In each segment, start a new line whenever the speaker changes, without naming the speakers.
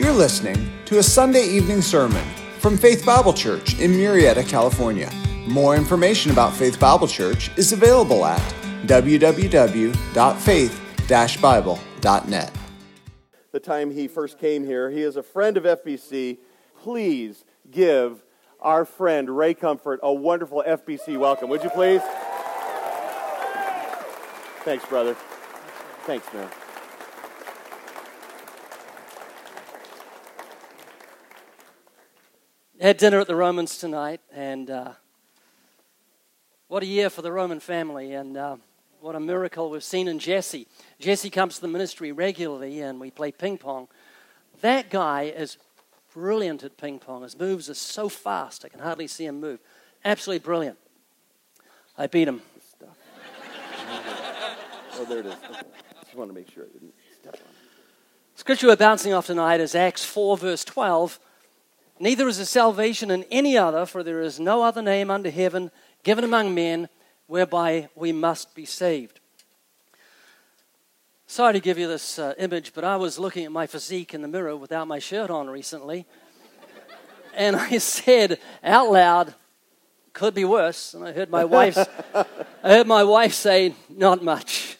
You're listening to a Sunday evening sermon from Faith Bible Church in Murrieta, California. More information about Faith Bible Church is available at www.faith-bible.net.
The time he first came here, he is a friend of FBC. Please give our friend Ray Comfort a wonderful FBC welcome. Would you please? Thanks, brother. Thanks, man.
Had dinner at the Romans tonight, and what a year for the Roman family, and what a miracle we've seen in Jesse. Jesse comes to the ministry regularly, and we play ping pong. That guy is brilliant at ping pong. His moves are so fast, I can hardly see him move. Absolutely brilliant. I beat him.
Oh, there it is. Okay. Just want to make sure I didn't step on it.
Scripture we're bouncing off tonight is Acts 4, verse 12. Neither is there salvation in any other, for there is no other name under heaven given among men whereby we must be saved. Sorry to give you this image, but I was looking at my physique in the mirror without my shirt on recently, and I said out loud, "Could be worse." And I heard my wife say, "Not much."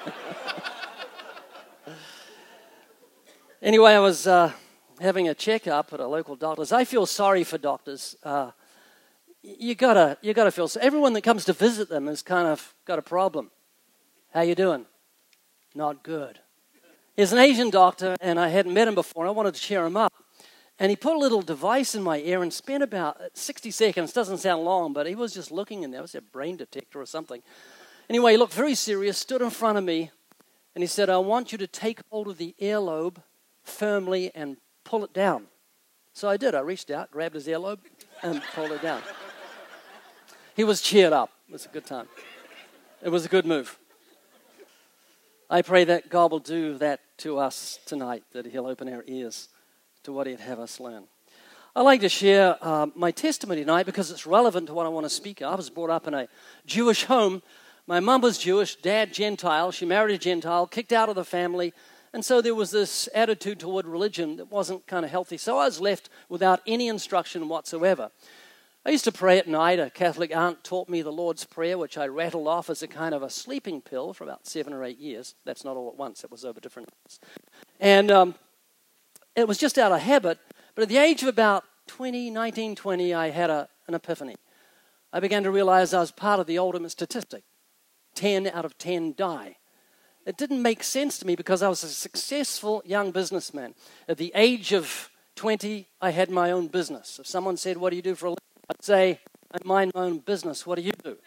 Anyway, I was having a checkup at a local doctor's. I feel sorry for doctors. You gotta feel sorry. Everyone that comes to visit them has kind of got a problem. How you doing? Not good. He's an Asian doctor, and I hadn't met him before, and I wanted to cheer him up. And he put a little device in my ear and spent about 60 seconds. Doesn't sound long, but he was just looking in there. It was a brain detector or something. Anyway, he looked very serious, stood in front of me, and he said, "I want you to take hold of the earlobe firmly and pull it down." So I did. I reached out, grabbed his earlobe, and pulled it down. He was cheered up. It was a good time. It was a good move. I pray that God will do that to us tonight, that he'll open our ears to what he'd have us learn. I'd like to share my testimony tonight because it's relevant to what I want to speak of. I was brought up in a Jewish home. My mum was Jewish, dad Gentile. She married a Gentile, kicked out of the family. And so there was this attitude toward religion that wasn't kind of healthy. So I was left without any instruction whatsoever. I used to pray at night. A Catholic aunt taught me the Lord's Prayer, which I rattled off as a kind of a sleeping pill for about 7 or 8 years. That's not all at once. It was over different months. And it was just out of habit. But at the age of about 19, 20, I had an epiphany. I began to realize I was part of the ultimate statistic. 10 out of 10 die. It didn't make sense to me because I was a successful young businessman. At the age of 20, I had my own business. If someone said, "What do you do for a living?" I'd say, "I mind my own business. What do you do?"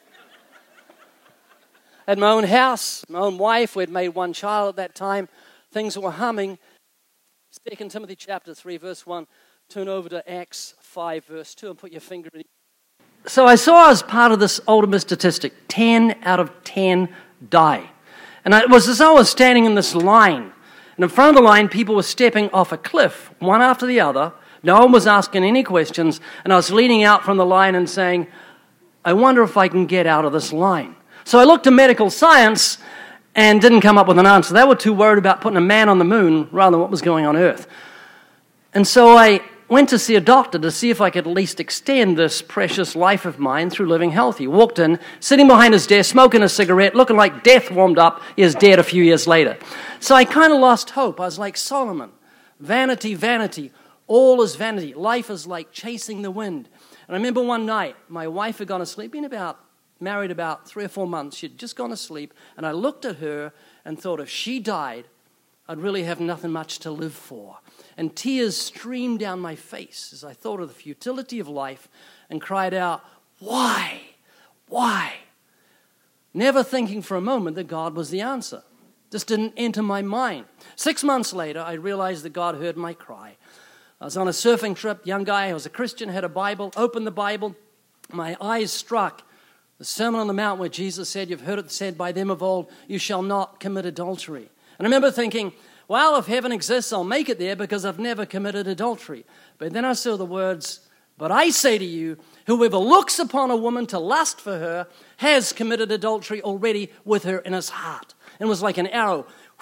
I had my own house, my own wife. We'd made one child at that time. Things were humming. 2 Timothy chapter 3, verse 1. Turn over to Acts 5, verse 2, and put your finger in it. So I saw as part of this ultimate statistic, 10 out of 10 die. And it was as though I was standing in this line. And in front of the line, people were stepping off a cliff, one after the other. No one was asking any questions. And I was leaning out from the line and saying, "I wonder if I can get out of this line." So I looked to medical science and didn't come up with an answer. They were too worried about putting a man on the moon rather than what was going on Earth. And so I went to see a doctor to see if I could at least extend this precious life of mine through living healthy. Walked in, sitting behind his desk, smoking a cigarette, looking like death warmed up. He is dead a few years later. So I kind of lost hope. I was like Solomon. Vanity, vanity. All is vanity. Life is like chasing the wind. And I remember one night, my wife had gone to sleep, married about 3 or 4 months. She'd just gone to sleep. And I looked at her and thought, if she died, I'd really have nothing much to live for. And tears streamed down my face as I thought of the futility of life and cried out, "Why? Why?" Never thinking for a moment that God was the answer. Just didn't enter my mind. 6 months later, I realized that God heard my cry. I was on a surfing trip, young guy, I was a Christian, had a Bible, opened the Bible. My eyes struck the Sermon on the Mount where Jesus said, "You've heard it said by them of old, you shall not commit adultery." And I remember thinking, well, if heaven exists, I'll make it there because I've never committed adultery. But then I saw the words, "But I say to you, whoever looks upon a woman to lust for her has committed adultery already with her in his heart." And it was like an arrow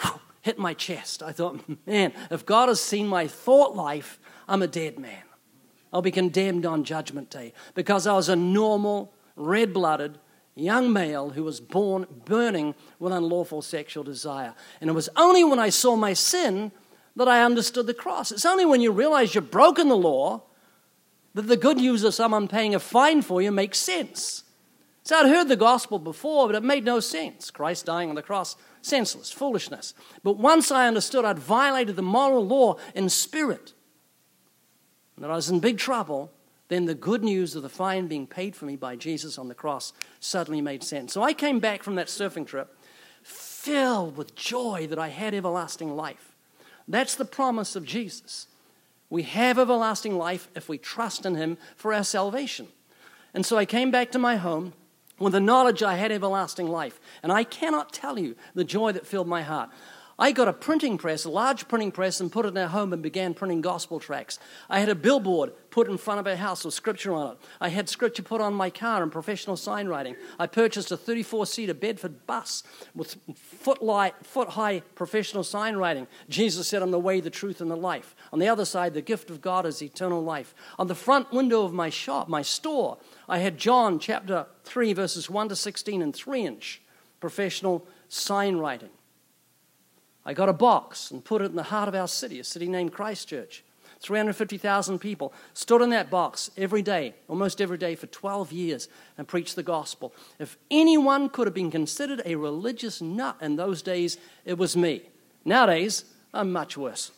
hit my chest. I thought, man, if God has seen my thought life, I'm a dead man. I'll be condemned on Judgment Day because I was a normal, red-blooded young male who was born burning with unlawful sexual desire. And it was only when I saw my sin that I understood the cross. It's only when you realize you've broken the law that the good news of someone paying a fine for you makes sense. So I'd heard the gospel before, but it made no sense. Christ dying on the cross, senseless, foolishness. But once I understood I'd violated the moral law in spirit, and that I was in big trouble, then the good news of the fine being paid for me by Jesus on the cross suddenly made sense. So I came back from that surfing trip filled with joy that I had everlasting life. That's the promise of Jesus. We have everlasting life if we trust in Him for our salvation. And so I came back to my home with the knowledge I had everlasting life. And I cannot tell you the joy that filled my heart. I got a printing press, a large printing press, and put it in our home and began printing gospel tracts. I had a billboard put in front of our house with scripture on it. I had scripture put on my car and professional sign writing. I purchased a 34-seater Bedford bus with foot-high professional sign writing. Jesus said, "I'm the way, the truth, and the life." On the other side, the gift of God is eternal life. On the front window of my shop, my store, I had John chapter 3, verses 1 to 16 in 3-inch professional sign writing. I got a box and put it in the heart of our city, a city named Christchurch. 350,000 people stood in that box every day, almost every day for 12 years and preached the gospel. If anyone could have been considered a religious nut in those days, it was me. Nowadays, I'm much worse.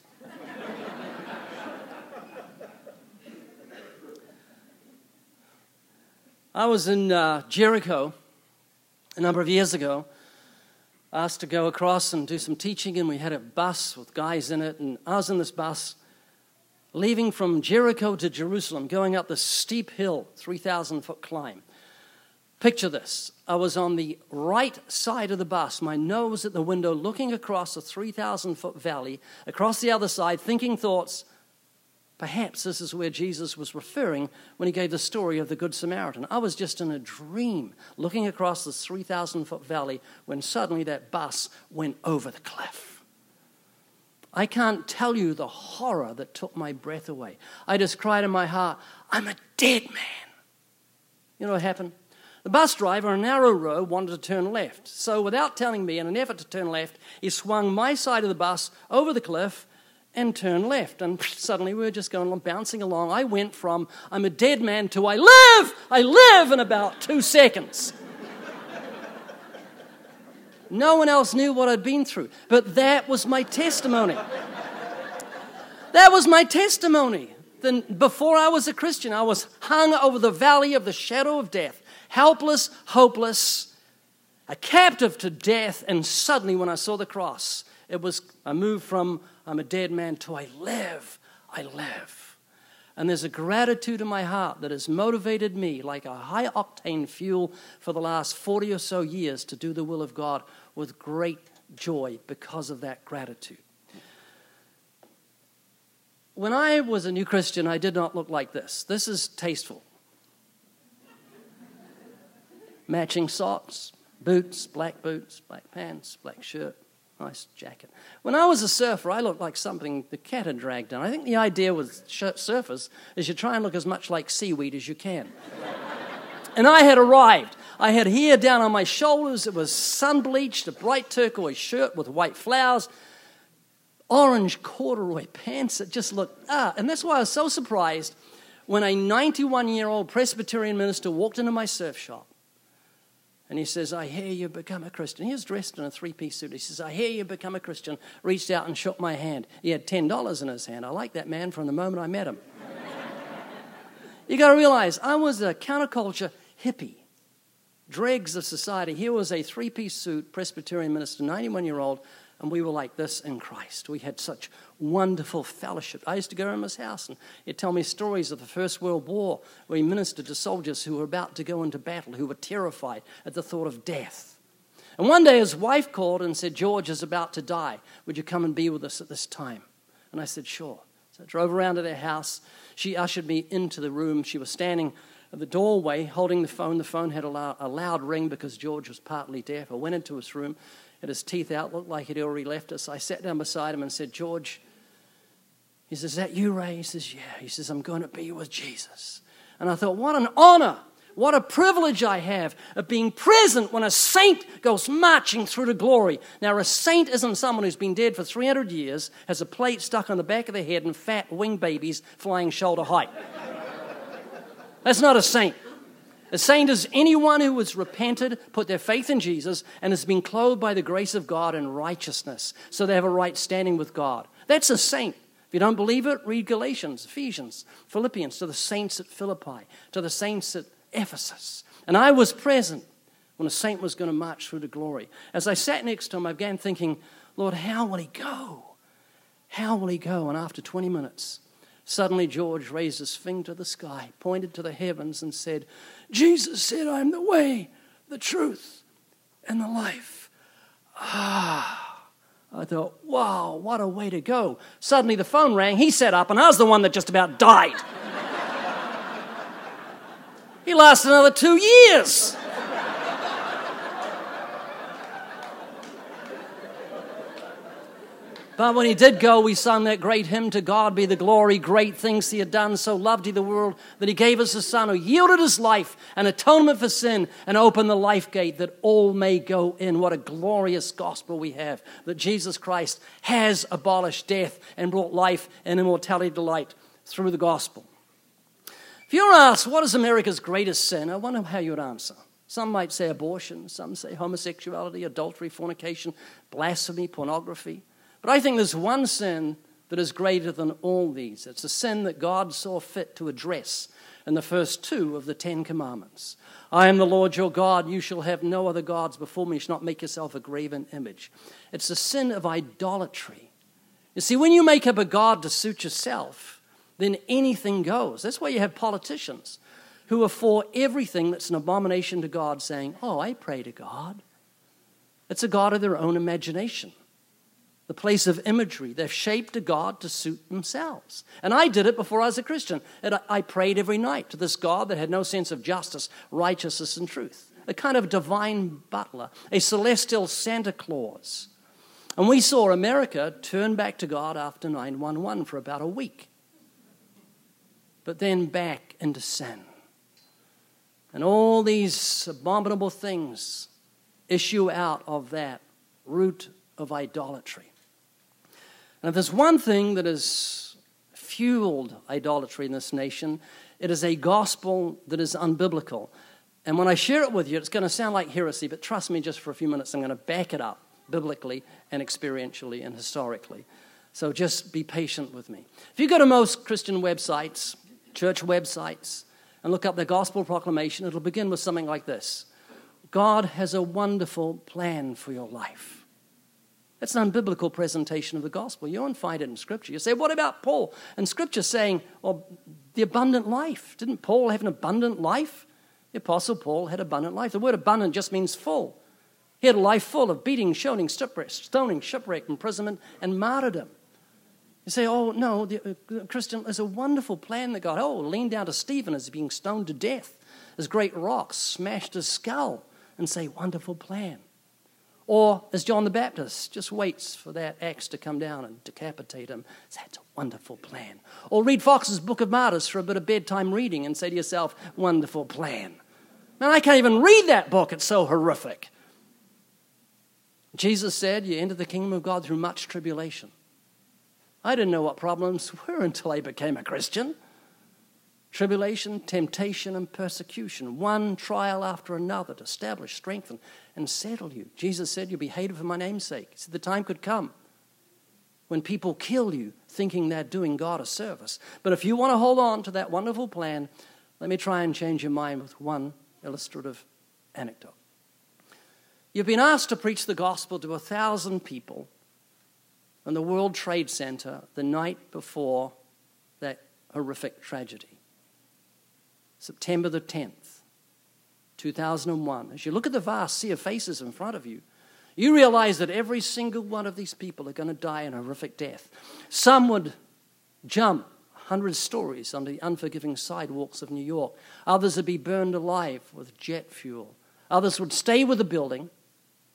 I was in Jericho a number of years ago, asked to go across and do some teaching, and we had a bus with guys in it, and I was in this bus leaving from Jericho to Jerusalem, going up this steep hill, 3,000-foot climb. Picture this. I was on the right side of the bus, my nose at the window, looking across a 3,000-foot valley, across the other side, thinking thoughts, perhaps this is where Jesus was referring when he gave the story of the Good Samaritan. I was just in a dream, looking across this 3,000-foot valley when suddenly that bus went over the cliff. I can't tell you the horror that took my breath away. I just cried in my heart, "I'm a dead man." You know what happened? The bus driver on a narrow road wanted to turn left. So without telling me, in an effort to turn left, he swung my side of the bus over the cliff and turned left. And suddenly we were just going along, bouncing along. I went from, "I'm a dead man," to I live in about 2 seconds. No one else knew what I'd been through. But that was my testimony. That was my testimony. Then before I was a Christian, I was hung over the valley of the shadow of death, helpless, hopeless, a captive to death. And suddenly when I saw the cross, I moved from "I'm a dead man" to I live. And there's a gratitude in my heart that has motivated me like a high-octane fuel for the last 40 or so years to do the will of God with great joy because of that gratitude. When I was a new Christian, I did not look like this. This is tasteful. Matching socks, boots, black pants, black shirt. Nice jacket. When I was a surfer, I looked like something the cat had dragged in. I think the idea with surfers is you try and look as much like seaweed as you can. And I had arrived. I had hair down on my shoulders. It was sun-bleached, a bright turquoise shirt with white flowers, orange corduroy pants. It just looked, And that's why I was so surprised when a 91-year-old Presbyterian minister walked into my surf shop. And he says, "I hear you've become a Christian." He was dressed in a 3-piece suit. He says, "I hear you've become a Christian." Reached out and shook my hand. He had $10 in his hand. I liked that man from the moment I met him. You got to realize, I was a counterculture hippie. Dregs of society. Here was a 3-piece suit, Presbyterian minister, 91-year-old, and we were like this in Christ. We had such wonderful fellowship. I used to go to his house, and he'd tell me stories of the First World War, where he ministered to soldiers who were about to go into battle, who were terrified at the thought of death. And one day his wife called and said, "George is about to die. Would you come and be with us at this time?" And I said, "Sure." So I drove around to their house. She ushered me into the room. She was standing at the doorway holding the phone. The phone had a loud ring because George was partly deaf. I went into his room. had his teeth out, looked like he'd already left us. I sat down beside him and said, George, he says, is that you, Ray? He says, yeah. He says, I'm going to be with Jesus. And I thought, what an honor, what a privilege I have of being present when a saint goes marching through to glory. Now, a saint isn't someone who's been dead for 300 years, has a plate stuck on the back of their head and fat winged babies flying shoulder height. That's not a saint. A saint is anyone who has repented, put their faith in Jesus, and has been clothed by the grace of God in righteousness, so they have a right standing with God. That's a saint. If you don't believe it, read Galatians, Ephesians, Philippians, to the saints at Philippi, to the saints at Ephesus. And I was present when a saint was going to march through to glory. As I sat next to him, I began thinking, Lord, how will he go? How will he go? And after 20 minutes, suddenly George raised his finger to the sky, pointed to the heavens and said, Jesus said, I'm the way, the truth, and the life. I thought, wow, what a way to go. Suddenly the phone rang, he sat up, and I was the one that just about died. He lasted another 2 years. But when he did go, we sung that great hymn, To God be the glory, great things he had done. So loved he the world that he gave us a son who yielded his life, an atonement for sin, and opened the life gate that all may go in. What a glorious gospel we have, that Jesus Christ has abolished death and brought life and immortality to light through the gospel. If you're asked, what is America's greatest sin? I wonder how you would answer. Some might say abortion, some say homosexuality, adultery, fornication, blasphemy, pornography. But I think there's one sin that is greater than all these. It's a sin that God saw fit to address in the first 2 of the 10 Commandments. I am the Lord your God. You shall have no other gods before me. You shall not make yourself a graven image. It's the sin of idolatry. You see, when you make up a god to suit yourself, then anything goes. That's why you have politicians who are for everything that's an abomination to God saying, oh, I pray to God. It's a god of their own imagination. The place of imagery. They've shaped a god to suit themselves. And I did it before I was a Christian. And I prayed every night to this God that had no sense of justice, righteousness, and truth. A kind of divine butler, a celestial Santa Claus. And we saw America turn back to God after 9/11 for about a week. But then back into sin. And all these abominable things issue out of that root of idolatry. And if there's one thing that has fueled idolatry in this nation, it is a gospel that is unbiblical. And when I share it with you, it's going to sound like heresy, but trust me, just for a few minutes, I'm going to back it up biblically and experientially and historically. So just be patient with me. If you go to most Christian websites, church websites, and look up the gospel proclamation, it'll begin with something like this. God has a wonderful plan for your life. That's an unbiblical presentation of the gospel. You won't find it in Scripture. You say, what about Paul? And Scripture saying, well, the abundant life. Didn't Paul have an abundant life? The Apostle Paul had abundant life. The word abundant just means full. He had a life full of beating, stoning, shipwreck, imprisonment, and martyrdom. You say, oh, no, the Christian, there's a wonderful plan that God, lean down to Stephen as being stoned to death, as great rocks smashed his skull, and say, wonderful plan. Or as John the Baptist just waits for that axe to come down and decapitate him. That's a wonderful plan. Or read Fox's Book of Martyrs for a bit of bedtime reading and say to yourself, wonderful plan. Man, I can't even read that book. It's so horrific. Jesus said, you enter the kingdom of God through much tribulation. I didn't know what problems were until I became a Christian. Tribulation, temptation, and persecution. One trial after another to establish, strengthen, and settle you. Jesus said, you'll be hated for my name's sake. He said, the time could come when people kill you thinking they're doing God a service. But if you want to hold on to that wonderful plan, let me try and change your mind with one illustrative anecdote. You've been asked to preach the gospel to 1,000 people in the World Trade Center the night before that horrific tragedy. September the 10th, 2001. As you look at the vast sea of faces in front of you, you realize that every single one of these people are going to die a horrific death. Some would jump 100 stories on the unforgiving sidewalks of New York. Others would be burned alive with jet fuel. Others would stay with the building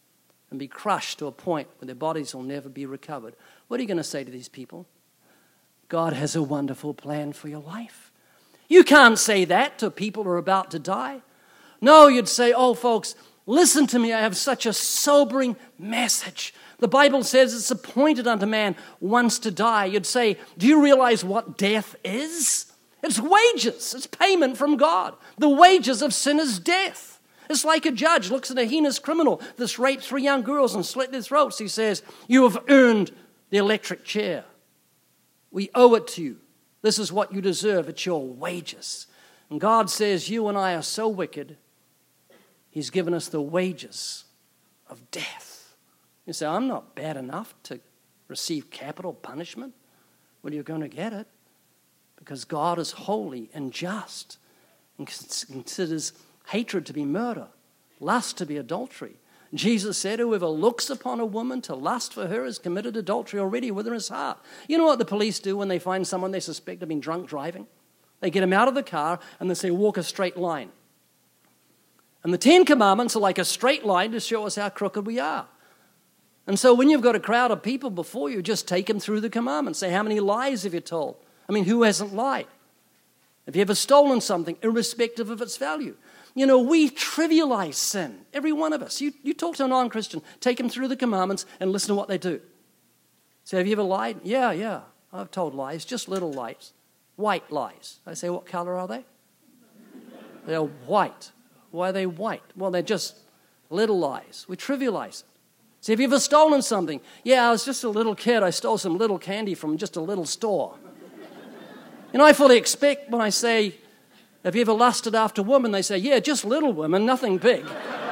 and be crushed to a point where their bodies will never be recovered. What are you going to say to these people? God has a wonderful plan for your life. You can't say that to people who are about to die. No, you'd say, oh, folks, listen to me. I have such a sobering message. The Bible says it's appointed unto man once to die. You'd say, do you realize what death is? It's wages. It's payment from God. The wages of sin is death. It's like a judge looks at a heinous criminal that's raped 3 young girls and slit their throats. He says, you have earned the electric chair. We owe it to you. This is what you deserve. It's your wages. And God says, you and I are so wicked, He's given us the wages of death. You say, I'm not bad enough to receive capital punishment. Well, you're going to get it because God is holy and just and considers hatred to be murder, lust to be adultery. Jesus said, whoever looks upon a woman to lust for her has committed adultery already within his heart. You know what the police do when they find someone they suspect of being drunk driving? They get him out of the car and they say, walk a straight line. And the 10 Commandments are like a straight line to show us how crooked we are. And so when you've got a crowd of people before you, just take them through the commandments. Say, how many lies have you told? I mean, who hasn't lied? Have you ever stolen something, irrespective of its value? You know, we trivialize sin, every one of us. You talk to a non-Christian, take them through the commandments and listen to what they do. Say, have you ever lied? Yeah, I've told lies, just little lies. White lies. I say, what color are they? They're white. Why are they white? Well, they're just little lies. We trivialize it. Say, have you ever stolen something? Yeah, I was just a little kid. I stole some little candy from just a little store. You know, I fully expect when I say, have you ever lusted after women? They say, yeah, just little women, nothing big.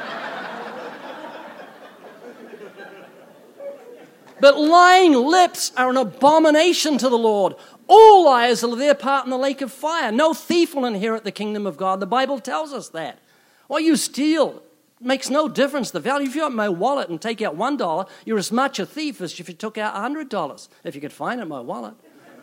But lying lips are an abomination to the Lord. All liars will have their part in the lake of fire. No thief will inherit the kingdom of God. The Bible tells us that. What you steal makes no difference. The value, if you open my wallet and take out $1, you're as much a thief as if you took out $100, if you could find it in my wallet.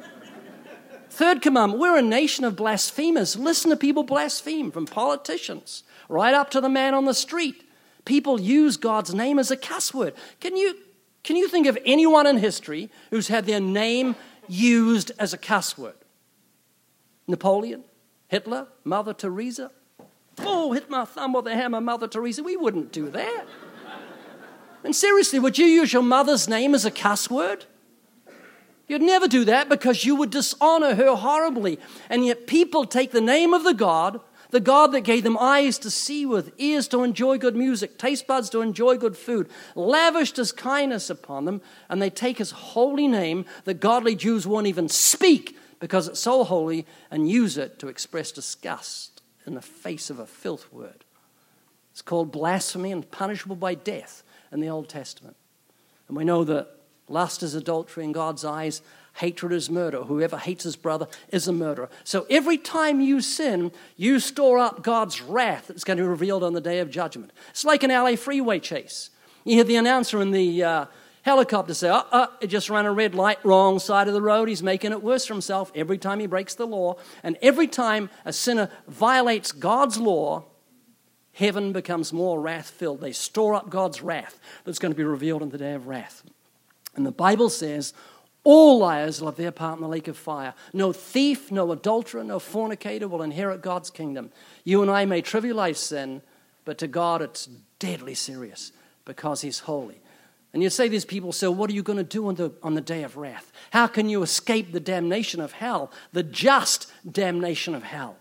Third commandment, we're a nation of blasphemers. Listen to people blaspheme, from politicians right up to the man on the street. People use God's name as a cuss word. Can you think of anyone in history who's had their name used as a cuss word? Napoleon? Hitler? Mother Teresa? Oh, hit my thumb with a hammer, Mother Teresa. We wouldn't do that. And seriously, would you use your mother's name as a cuss word? You'd never do that because you would dishonor her horribly. And yet people take the name of the God that gave them eyes to see with, ears to enjoy good music, taste buds to enjoy good food, lavished his kindness upon them, and they take his holy name that godly Jews won't even speak because it's so holy, and use it to express disgust in the face of a filth word. It's called blasphemy and punishable by death in the Old Testament. And we know that lust is adultery in God's eyes. Hatred is murder. Whoever hates his brother is a murderer. So every time you sin, you store up God's wrath that's going to be revealed on the day of judgment. It's like an LA freeway chase. You hear the announcer in the helicopter say, he just ran a red light, wrong side of the road. He's making it worse for himself every time he breaks the law. And every time a sinner violates God's law, heaven becomes more wrath-filled. They store up God's wrath that's going to be revealed on the day of wrath. And the Bible says, all liars will have their part in the lake of fire. No thief, no adulterer, no fornicator will inherit God's kingdom. You and I may trivialize sin, but to God it's deadly serious because he's holy. And you say these people, so what are you going to do on the day of wrath? How can you escape the damnation of hell, the just damnation of hell?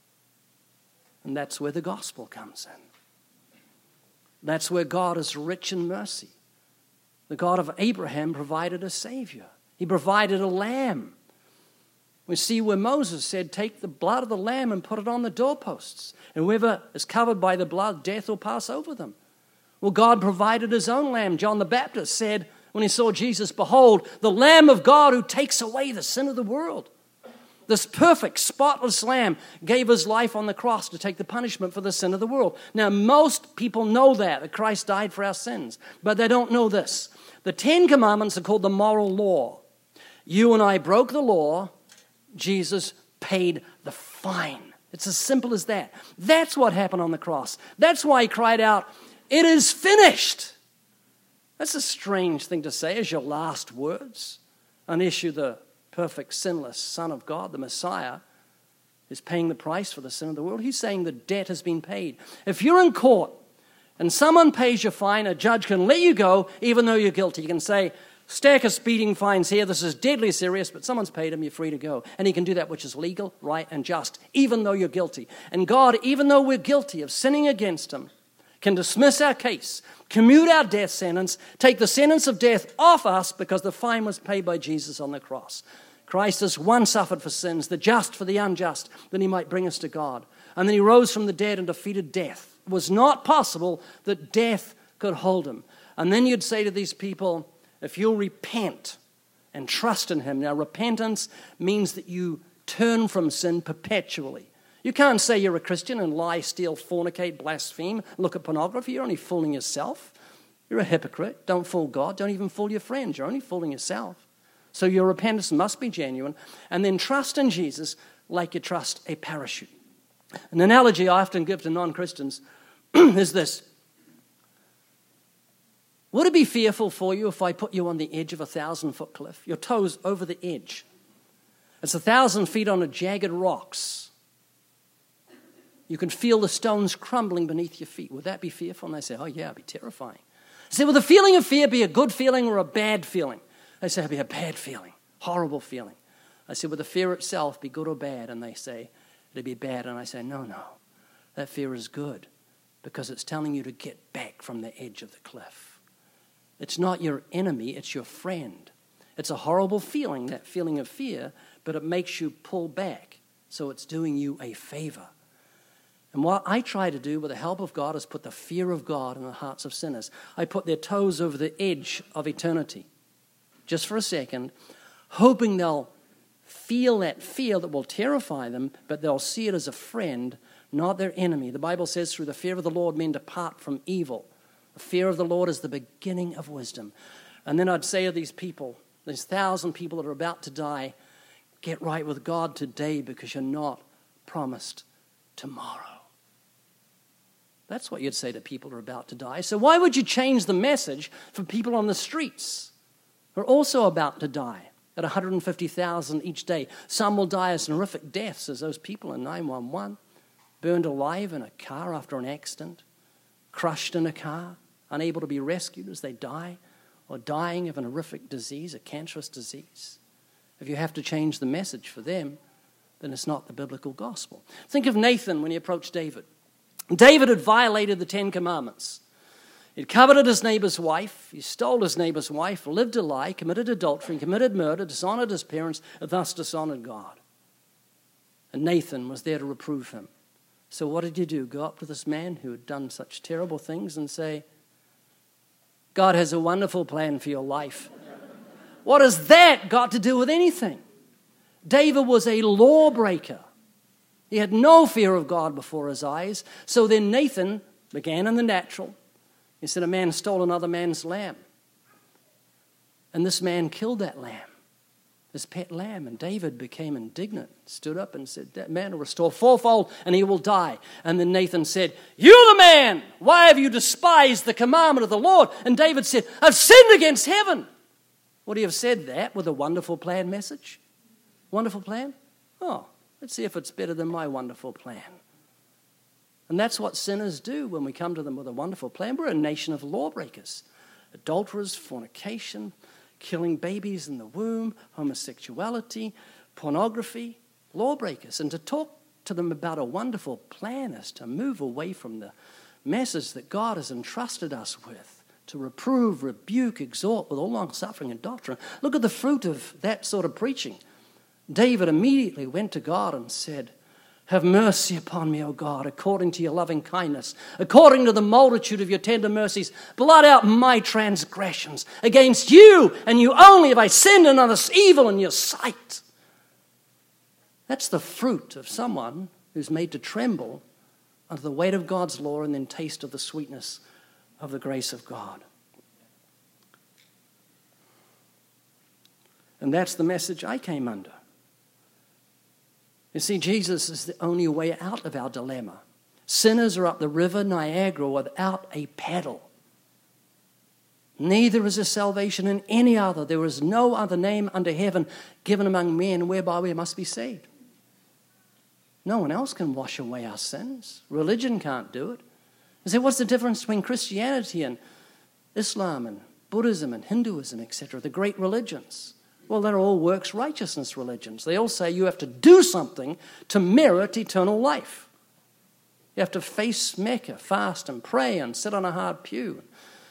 And that's where the gospel comes in. That's where God is rich in mercy. The God of Abraham provided a Savior. He provided a lamb. We see where Moses said, take the blood of the lamb and put it on the doorposts. And whoever is covered by the blood, death will pass over them. Well, God provided his own lamb. John the Baptist said when he saw Jesus, behold, the Lamb of God who takes away the sin of the world. This perfect, spotless lamb gave his life on the cross to take the punishment for the sin of the world. Now, most people know that Christ died for our sins, but they don't know this. The 10 Commandments are called the moral law. You and I broke the law. Jesus paid the fine. It's as simple as that. That's what happened on the cross. That's why he cried out, it is finished. That's a strange thing to say as your last words, unless you're the perfect, sinless Son of God, the Messiah, is paying the price for the sin of the world. He's saying the debt has been paid. If you're in court and someone pays your fine, a judge can let you go even though you're guilty. You can say, stack of speeding fines here, this is deadly serious, but someone's paid him, you're free to go. And he can do that which is legal, right, and just, even though you're guilty. And God, even though we're guilty of sinning against him, can dismiss our case, commute our death sentence, take the sentence of death off us because the fine was paid by Jesus on the cross. Christ has once suffered for sins, the just for the unjust, that he might bring us to God. And then he rose from the dead and defeated death. It was not possible that death could hold him. And then you'd say to these people, if you'll repent and trust in him. Now, repentance means that you turn from sin perpetually. You can't say you're a Christian and lie, steal, fornicate, blaspheme, look at pornography. You're only fooling yourself. You're a hypocrite. Don't fool God. Don't even fool your friends. You're only fooling yourself. So your repentance must be genuine. And then trust in Jesus like you trust a parachute. An analogy I often give to non-Christians is this. Would it be fearful for you if I put you on the edge of a 1,000-foot cliff? Your toes over the edge. It's 1,000 feet on a jagged rocks. You can feel the stones crumbling beneath your feet. Would that be fearful? And they say, oh yeah, it'd be terrifying. I say, will the feeling of fear be a good feeling or a bad feeling? They say, it'd be a bad feeling, horrible feeling. I say, would the fear itself be good or bad? And they say, it'd be bad. And I say, no, that fear is good because it's telling you to get back from the edge of the cliff. It's not your enemy, it's your friend. It's a horrible feeling, that feeling of fear, but it makes you pull back. So it's doing you a favor. And what I try to do with the help of God is put the fear of God in the hearts of sinners. I put their toes over the edge of eternity, just for a second, hoping they'll feel that fear that will terrify them, but they'll see it as a friend, not their enemy. The Bible says, through the fear of the Lord, men depart from evil. The fear of the Lord is the beginning of wisdom. And then I'd say to these people, these 1,000 people that are about to die, get right with God today because you're not promised tomorrow. That's what you'd say to people who are about to die. So why would you change the message for people on the streets who are also about to die at 150,000 each day? Some will die as horrific deaths as those people in 911, burned alive in a car after an accident, crushed in a car, unable to be rescued as they die, or dying of an horrific disease, a cancerous disease. If you have to change the message for them, then it's not the biblical gospel. Think of Nathan when he approached David. David had violated the 10 Commandments. He'd coveted his neighbor's wife, he stole his neighbor's wife, lived a lie, committed adultery, committed murder, dishonored his parents, and thus dishonored God. And Nathan was there to reprove him. So what did he do? Go up to this man who had done such terrible things and say, God has a wonderful plan for your life. What has that got to do with anything? David was a lawbreaker. He had no fear of God before his eyes. So then Nathan began in the natural. He said, a man stole another man's lamb. And this man killed that lamb, his pet lamb. And David became indignant, stood up and said, that man will restore fourfold and he will die. And then Nathan said, you're the man. Why have you despised the commandment of the Lord? And David said, I've sinned against heaven. Would he have said that with a wonderful plan message? Wonderful plan? Oh, let's see if it's better than my wonderful plan. And that's what sinners do when we come to them with a wonderful plan. We're a nation of lawbreakers, adulterers, fornication, killing babies in the womb, homosexuality, pornography, lawbreakers. And to talk to them about a wonderful plan is to move away from the message that God has entrusted us with, to reprove, rebuke, exhort with all long-suffering and doctrine. Look at the fruit of that sort of preaching. David immediately went to God and said, have mercy upon me, O God, according to your loving kindness, according to the multitude of your tender mercies. Blot out my transgressions. Against you and you only have I sinned and done this evil in your sight. That's the fruit of someone who's made to tremble under the weight of God's law and then taste of the sweetness of the grace of God. And that's the message I came under. You see, Jesus is the only way out of our dilemma. Sinners are up the river Niagara without a paddle. Neither is there salvation in any other. There is no other name under heaven given among men whereby we must be saved. No one else can wash away our sins. Religion can't do it. You say, what's the difference between Christianity and Islam and Buddhism and Hinduism, etc., the great religions? Well, they're all works righteousness religions. They all say you have to do something to merit eternal life. You have to face Mecca, fast and pray and sit on a hard pew,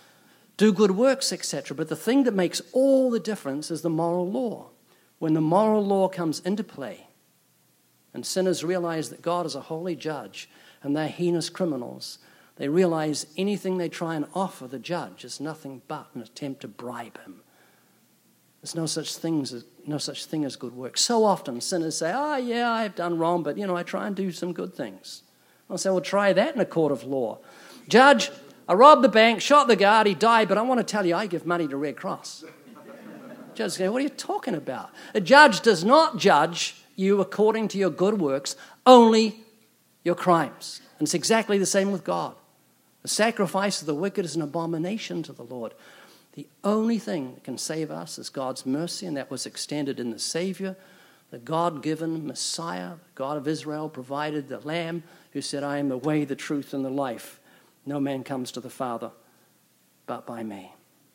do good works, etc. But the thing that makes all the difference is the moral law. When the moral law comes into play and sinners realize that God is a holy judge and they're heinous criminals, they realize anything they try and offer the judge is nothing but an attempt to bribe him. There's no such thing as good works. So often sinners say, yeah, I've done wrong, but I try and do some good things. I'll say, well, try that in a court of law. Judge, I robbed the bank, shot the guard, he died, but I want to tell you I give money to Red Cross. Judge is going, what are you talking about? A judge does not judge you according to your good works, only your crimes. And it's exactly the same with God. The sacrifice of the wicked is an abomination to the Lord. The only thing that can save us is God's mercy, and that was extended in the Savior, the God-given Messiah. God of Israel provided the Lamb who said, I am the way, the truth, and the life. No man comes to the Father but by me.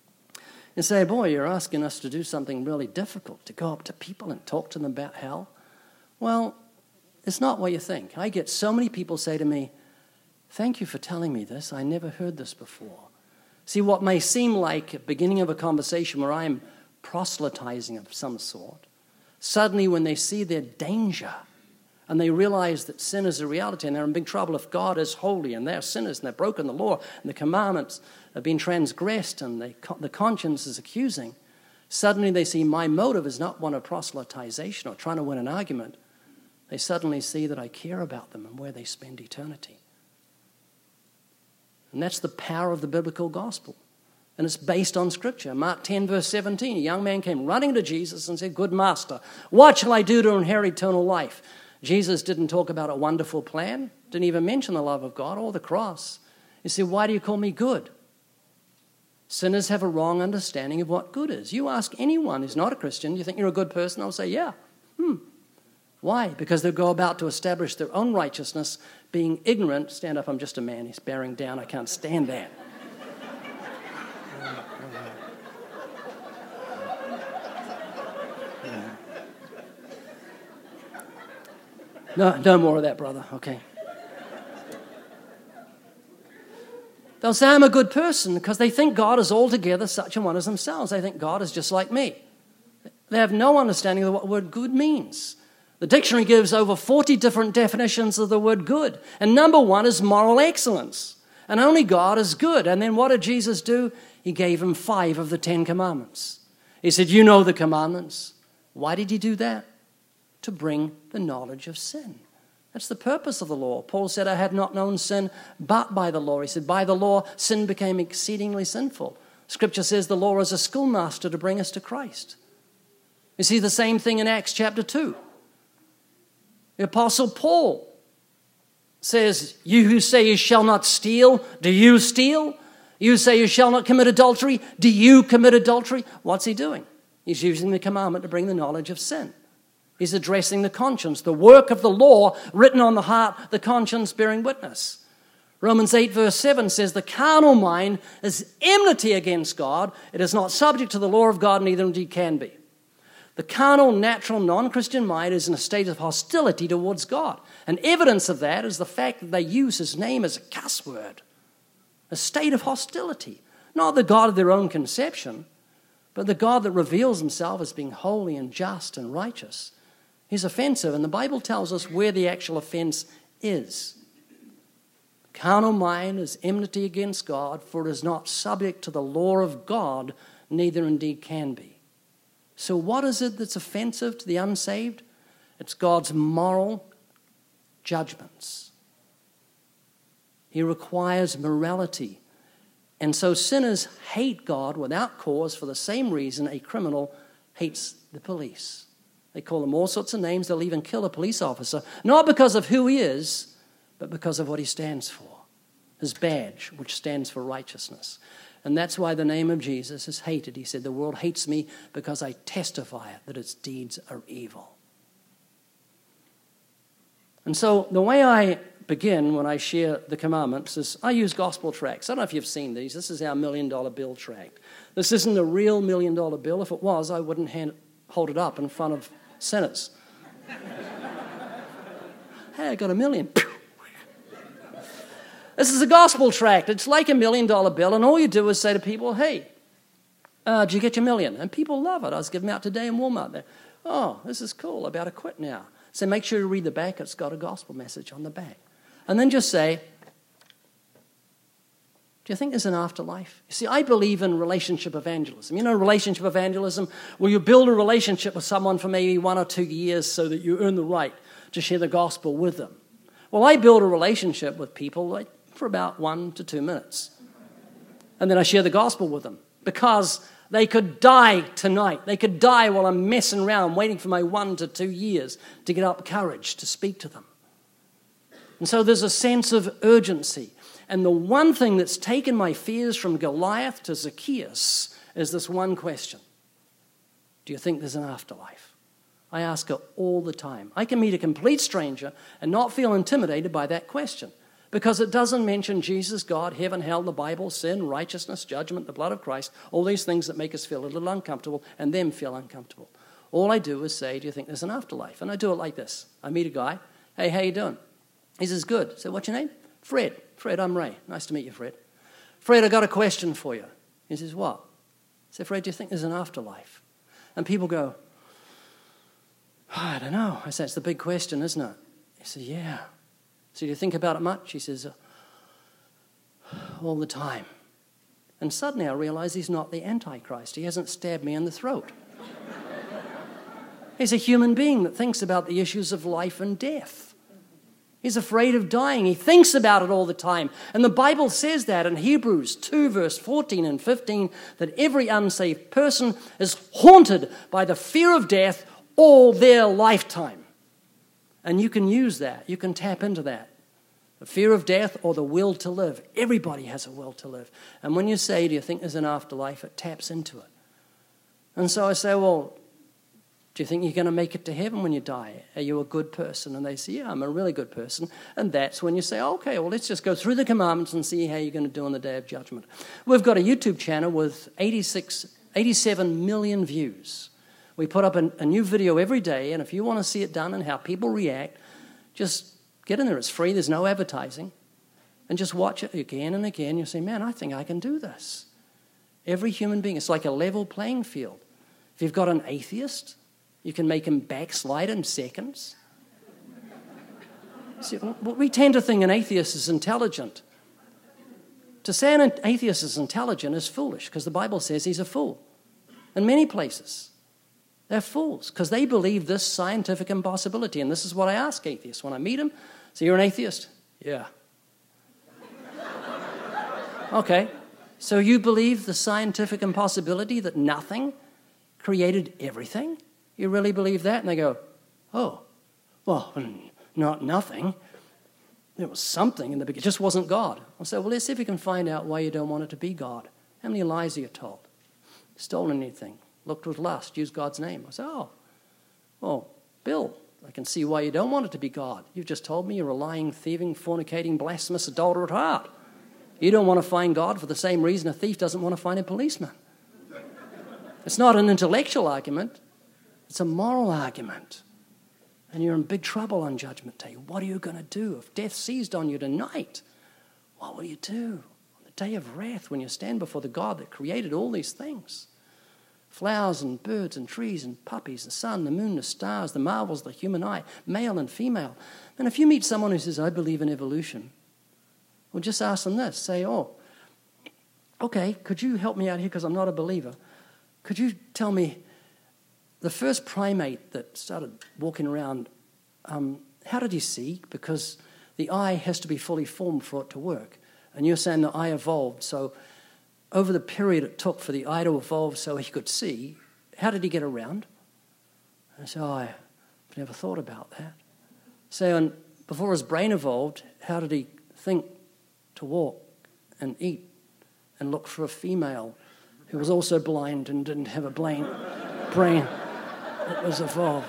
And say, boy, you're asking us to do something really difficult, to go up to people and talk to them about hell. Well, it's not what you think. I get so many people say to me, thank you for telling me this. I never heard this before. See, what may seem like a beginning of a conversation where I'm proselytizing of some sort, suddenly when they see their danger and they realize that sin is a reality and they're in big trouble if God is holy and they're sinners and they've broken the law and the commandments have been transgressed and the conscience is accusing, suddenly they see my motive is not one of proselytization or trying to win an argument. They suddenly see that I care about them and where they spend eternity. And that's the power of the biblical gospel. And it's based on Scripture. Mark 10, verse 17, a young man came running to Jesus and said, good master, what shall I do to inherit eternal life? Jesus didn't talk about a wonderful plan, didn't even mention the love of God or the cross. He said, why do you call me good? Sinners have a wrong understanding of what good is. You ask anyone who's not a Christian, do you think you're a good person? They'll say, yeah. Why? Because they'll go about to establish their own righteousness, being ignorant. Stand up, I'm just a man. He's bearing down. I can't stand that. No more of that, brother. Okay. They'll say, I'm a good person because they think God is altogether such a one as themselves. They think God is just like me. They have no understanding of what the word good means. The dictionary gives over 40 different definitions of the word good. And number one is moral excellence. And only God is good. And then what did Jesus do? He gave him 5 of the 10 commandments. He said, you know the commandments. Why did he do that? To bring the knowledge of sin. That's the purpose of the law. Paul said, I had not known sin but by the law. He said, by the law, sin became exceedingly sinful. Scripture says the law is a schoolmaster to bring us to Christ. You see the same thing in Acts chapter 2. The Apostle Paul says, you who say you shall not steal, do you steal? You say you shall not commit adultery, do you commit adultery? What's he doing? He's using the commandment to bring the knowledge of sin. He's addressing the conscience, the work of the law written on the heart, the conscience bearing witness. Romans 8 verse 7 says, the carnal mind is enmity against God. It is not subject to the law of God, neither indeed can be. The carnal, natural, non-Christian mind is in a state of hostility towards God. And evidence of that is the fact that they use his name as a cuss word. A state of hostility. Not the God of their own conception, but the God that reveals himself as being holy and just and righteous. He's offensive, and the Bible tells us where the actual offense is. The carnal mind is enmity against God, for it is not subject to the law of God, neither indeed can be. So what is it that's offensive to the unsaved? It's God's moral judgments. He requires morality. And so sinners hate God without cause for the same reason a criminal hates the police. They call him all sorts of names. They'll even kill a police officer, not because of who he is, but because of what he stands for. His badge, which stands for righteousness. And that's why the name of Jesus is hated. He said, the world hates me because I testify that its deeds are evil. And so the way I begin when I share the commandments is I use gospel tracts. I don't know if you've seen these. This is our $1 million bill tract. This isn't a real $1 million bill. If it was, I wouldn't hold it up in front of sinners. Hey, I got $1 million. This is a gospel tract. It's like $1 million bill, and all you do is say to people, hey, did you get your $1 million? And people love it. I was giving them out today in Walmart. Oh, this is cool. I'm about to quit now. So make sure you read the back. It's got a gospel message on the back. And then just say, do you think there's an afterlife? You see, I believe in relationship evangelism. You know relationship evangelism? Where you build a relationship with someone for maybe 1 or 2 years so that you earn the right to share the gospel with them. Well, I build a relationship with people for about 1 to 2 minutes. And then I share the gospel with them because they could die tonight. They could die while I'm messing around waiting for my 1 to 2 years to get up courage to speak to them. And so there's a sense of urgency. And the one thing that's taken my fears from Goliath to Zacchaeus is this one question. Do you think there's an afterlife? I ask her all the time. I can meet a complete stranger and not feel intimidated by that question because it doesn't mention Jesus, God, heaven, hell, the Bible, sin, righteousness, judgment, the blood of Christ, all these things that make us feel a little uncomfortable and them feel uncomfortable. All I do is say, do you think there's an afterlife? And I do it like this. I meet a guy. Hey, how you doing? He says, good. So what's your name? Fred. Fred, I'm Ray. Nice to meet you, Fred. Fred, I got a question for you. He says, what? I say, Fred, do you think there's an afterlife? And people go, oh, I don't know. I say, it's the big question, isn't it? He says, yeah. So do you think about it much? He says, all the time. And suddenly I realize he's not the Antichrist. He hasn't stabbed me in the throat. He's a human being that thinks about the issues of life and death. He's afraid of dying. He thinks about it all the time. And the Bible says that in Hebrews 2, verse 14 and 15, that every unsaved person is haunted by the fear of death all their lifetime. And you can use that. You can tap into that. The fear of death or the will to live. Everybody has a will to live. And when you say, do you think there's an afterlife, it taps into it. And so I say, well, do you think you're going to make it to heaven when you die? Are you a good person? And they say, yeah, I'm a really good person. And that's when you say, okay, well, let's just go through the commandments and see how you're going to do on the day of judgment. We've got a YouTube channel with 87 million views. We put up a new video every day, and if you want to see it done and how people react, just get in there. It's free. There's no advertising. And just watch it again and again. You'll say, man, I think I can do this. Every human being, it's like a level playing field. If you've got an atheist, you can make him backslide in seconds. See, we tend to think an atheist is intelligent. To say an atheist is intelligent is foolish because the Bible says he's a fool. In many places, they're fools because they believe this scientific impossibility. And this is what I ask atheists when I meet them. So you're an atheist? Yeah. Okay. So you believe the scientific impossibility that nothing created everything? You really believe that? And they go, oh, well, not nothing. There was something in the beginning. It just wasn't God. I'll say, well, let's see if we can find out why you don't want it to be God. How many lies are you told? Stolen anything? Looked with lust? Used God's name? I say, oh, well, Bill, I can see why you don't want it to be God. You've just told me you're a lying, thieving, fornicating, blasphemous, adulterer at heart. You don't want to find God for the same reason a thief doesn't want to find a policeman. It's not an intellectual argument. It's a moral argument. And you're in big trouble on Judgment Day. What are you going to do? If death seized on you tonight, what will you do on the day of wrath when you stand before the God that created all these things? Flowers and birds and trees and puppies, the sun, the moon, the stars, the marvels of the human eye, male and female. And if you meet someone who says, I believe in evolution, well, just ask them this. Say, oh, okay, could you help me out here because I'm not a believer? Could you tell me, the first primate that started walking around, how did he see? Because the eye has to be fully formed for it to work. And you're saying the eye evolved. So over the period it took for the eye to evolve so he could see, how did he get around? And I said, I've never thought about that. So and before his brain evolved, how did he think to walk and eat and looked for a female who was also blind and didn't have a brain that was evolved.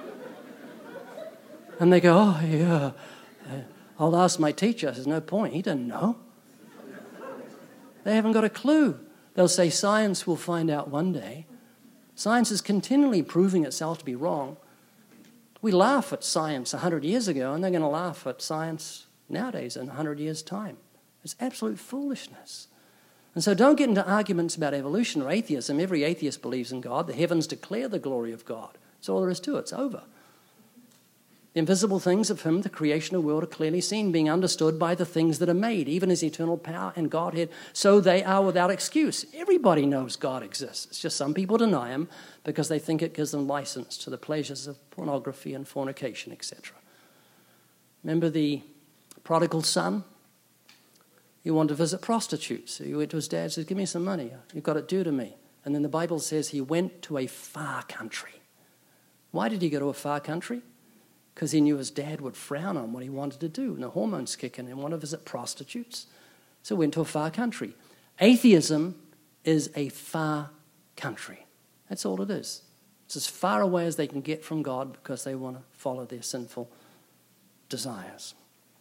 And they go, oh, yeah, I'll ask my teacher. There's no point. He didn't know. They haven't got a clue. They'll say science will find out one day. Science is continually proving itself to be wrong. We laugh at science 100 years ago, and they're going to laugh at science nowadays in 100 years' time. It's absolute foolishness. And so don't get into arguments about evolution or atheism. Every atheist believes in God. The heavens declare the glory of God. That's all there is to it. It's over. The invisible things of him, the creation of the world, are clearly seen, being understood by the things that are made, even his eternal power and Godhead, so they are without excuse. Everybody knows God exists. It's just some people deny him because they think it gives them license to the pleasures of pornography and fornication, etc. Remember the prodigal son? He wanted to visit prostitutes. So he went to his dad and said, give me some money. You've got it due to me. And then the Bible says he went to a far country. Why did he go to a far country? Because he knew his dad would frown on what he wanted to do. And the hormones kick in and want to visit prostitutes. So he went to a far country. Atheism is a far country. That's all it is. It's as far away as they can get from God because they want to follow their sinful desires.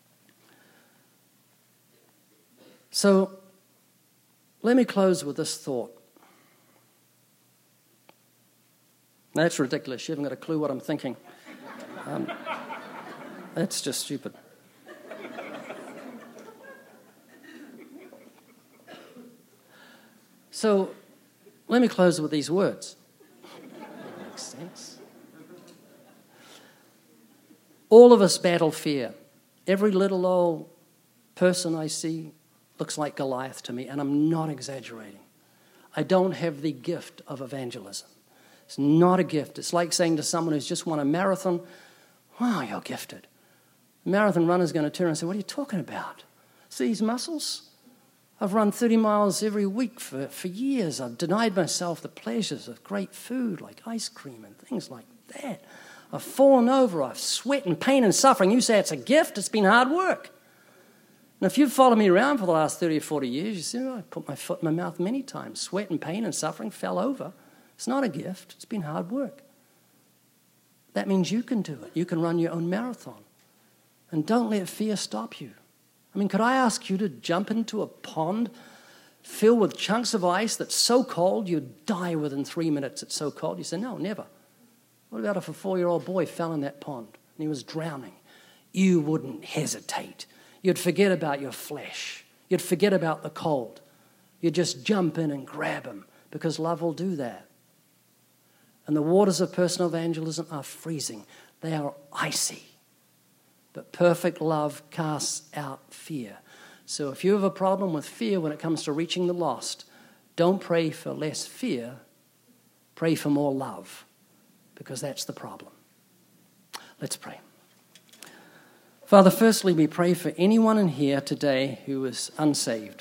So let me close with this thought. That's ridiculous. You haven't got a clue what I'm thinking. That's just stupid. So let me close with these words. Makes sense. All of us battle fear. Every little old person I see looks like Goliath to me, and I'm not exaggerating. I don't have the gift of evangelism. It's not a gift. It's like saying to someone who's just won a marathon, wow, you're gifted. The marathon runner's going to turn and say, what are you talking about? See these muscles? I've run 30 miles every week for years. I've denied myself the pleasures of great food like ice cream and things like that. I've fallen over. I've sweat and pain and suffering. You say it's a gift? It's been hard work. And if you've followed me around for the last 30 or 40 years, you see, I put my foot in my mouth many times. Sweat and pain and suffering fell over. It's not a gift. It's been hard work. That means you can do it. You can run your own marathon. And don't let fear stop you. I mean, could I ask you to jump into a pond filled with chunks of ice that's so cold you'd die within 3 minutes? It's so cold. You say, no, never. What about if a 4-year-old boy fell in that pond and he was drowning? You wouldn't hesitate. You'd forget about your flesh. You'd forget about the cold. You'd just jump in and grab him because love will do that. And the waters of personal evangelism are freezing. They are icy. But perfect love casts out fear. So if you have a problem with fear when it comes to reaching the lost, don't pray for less fear. Pray for more love, because that's the problem. Let's pray. Father, firstly, we pray for anyone in here today who is unsaved.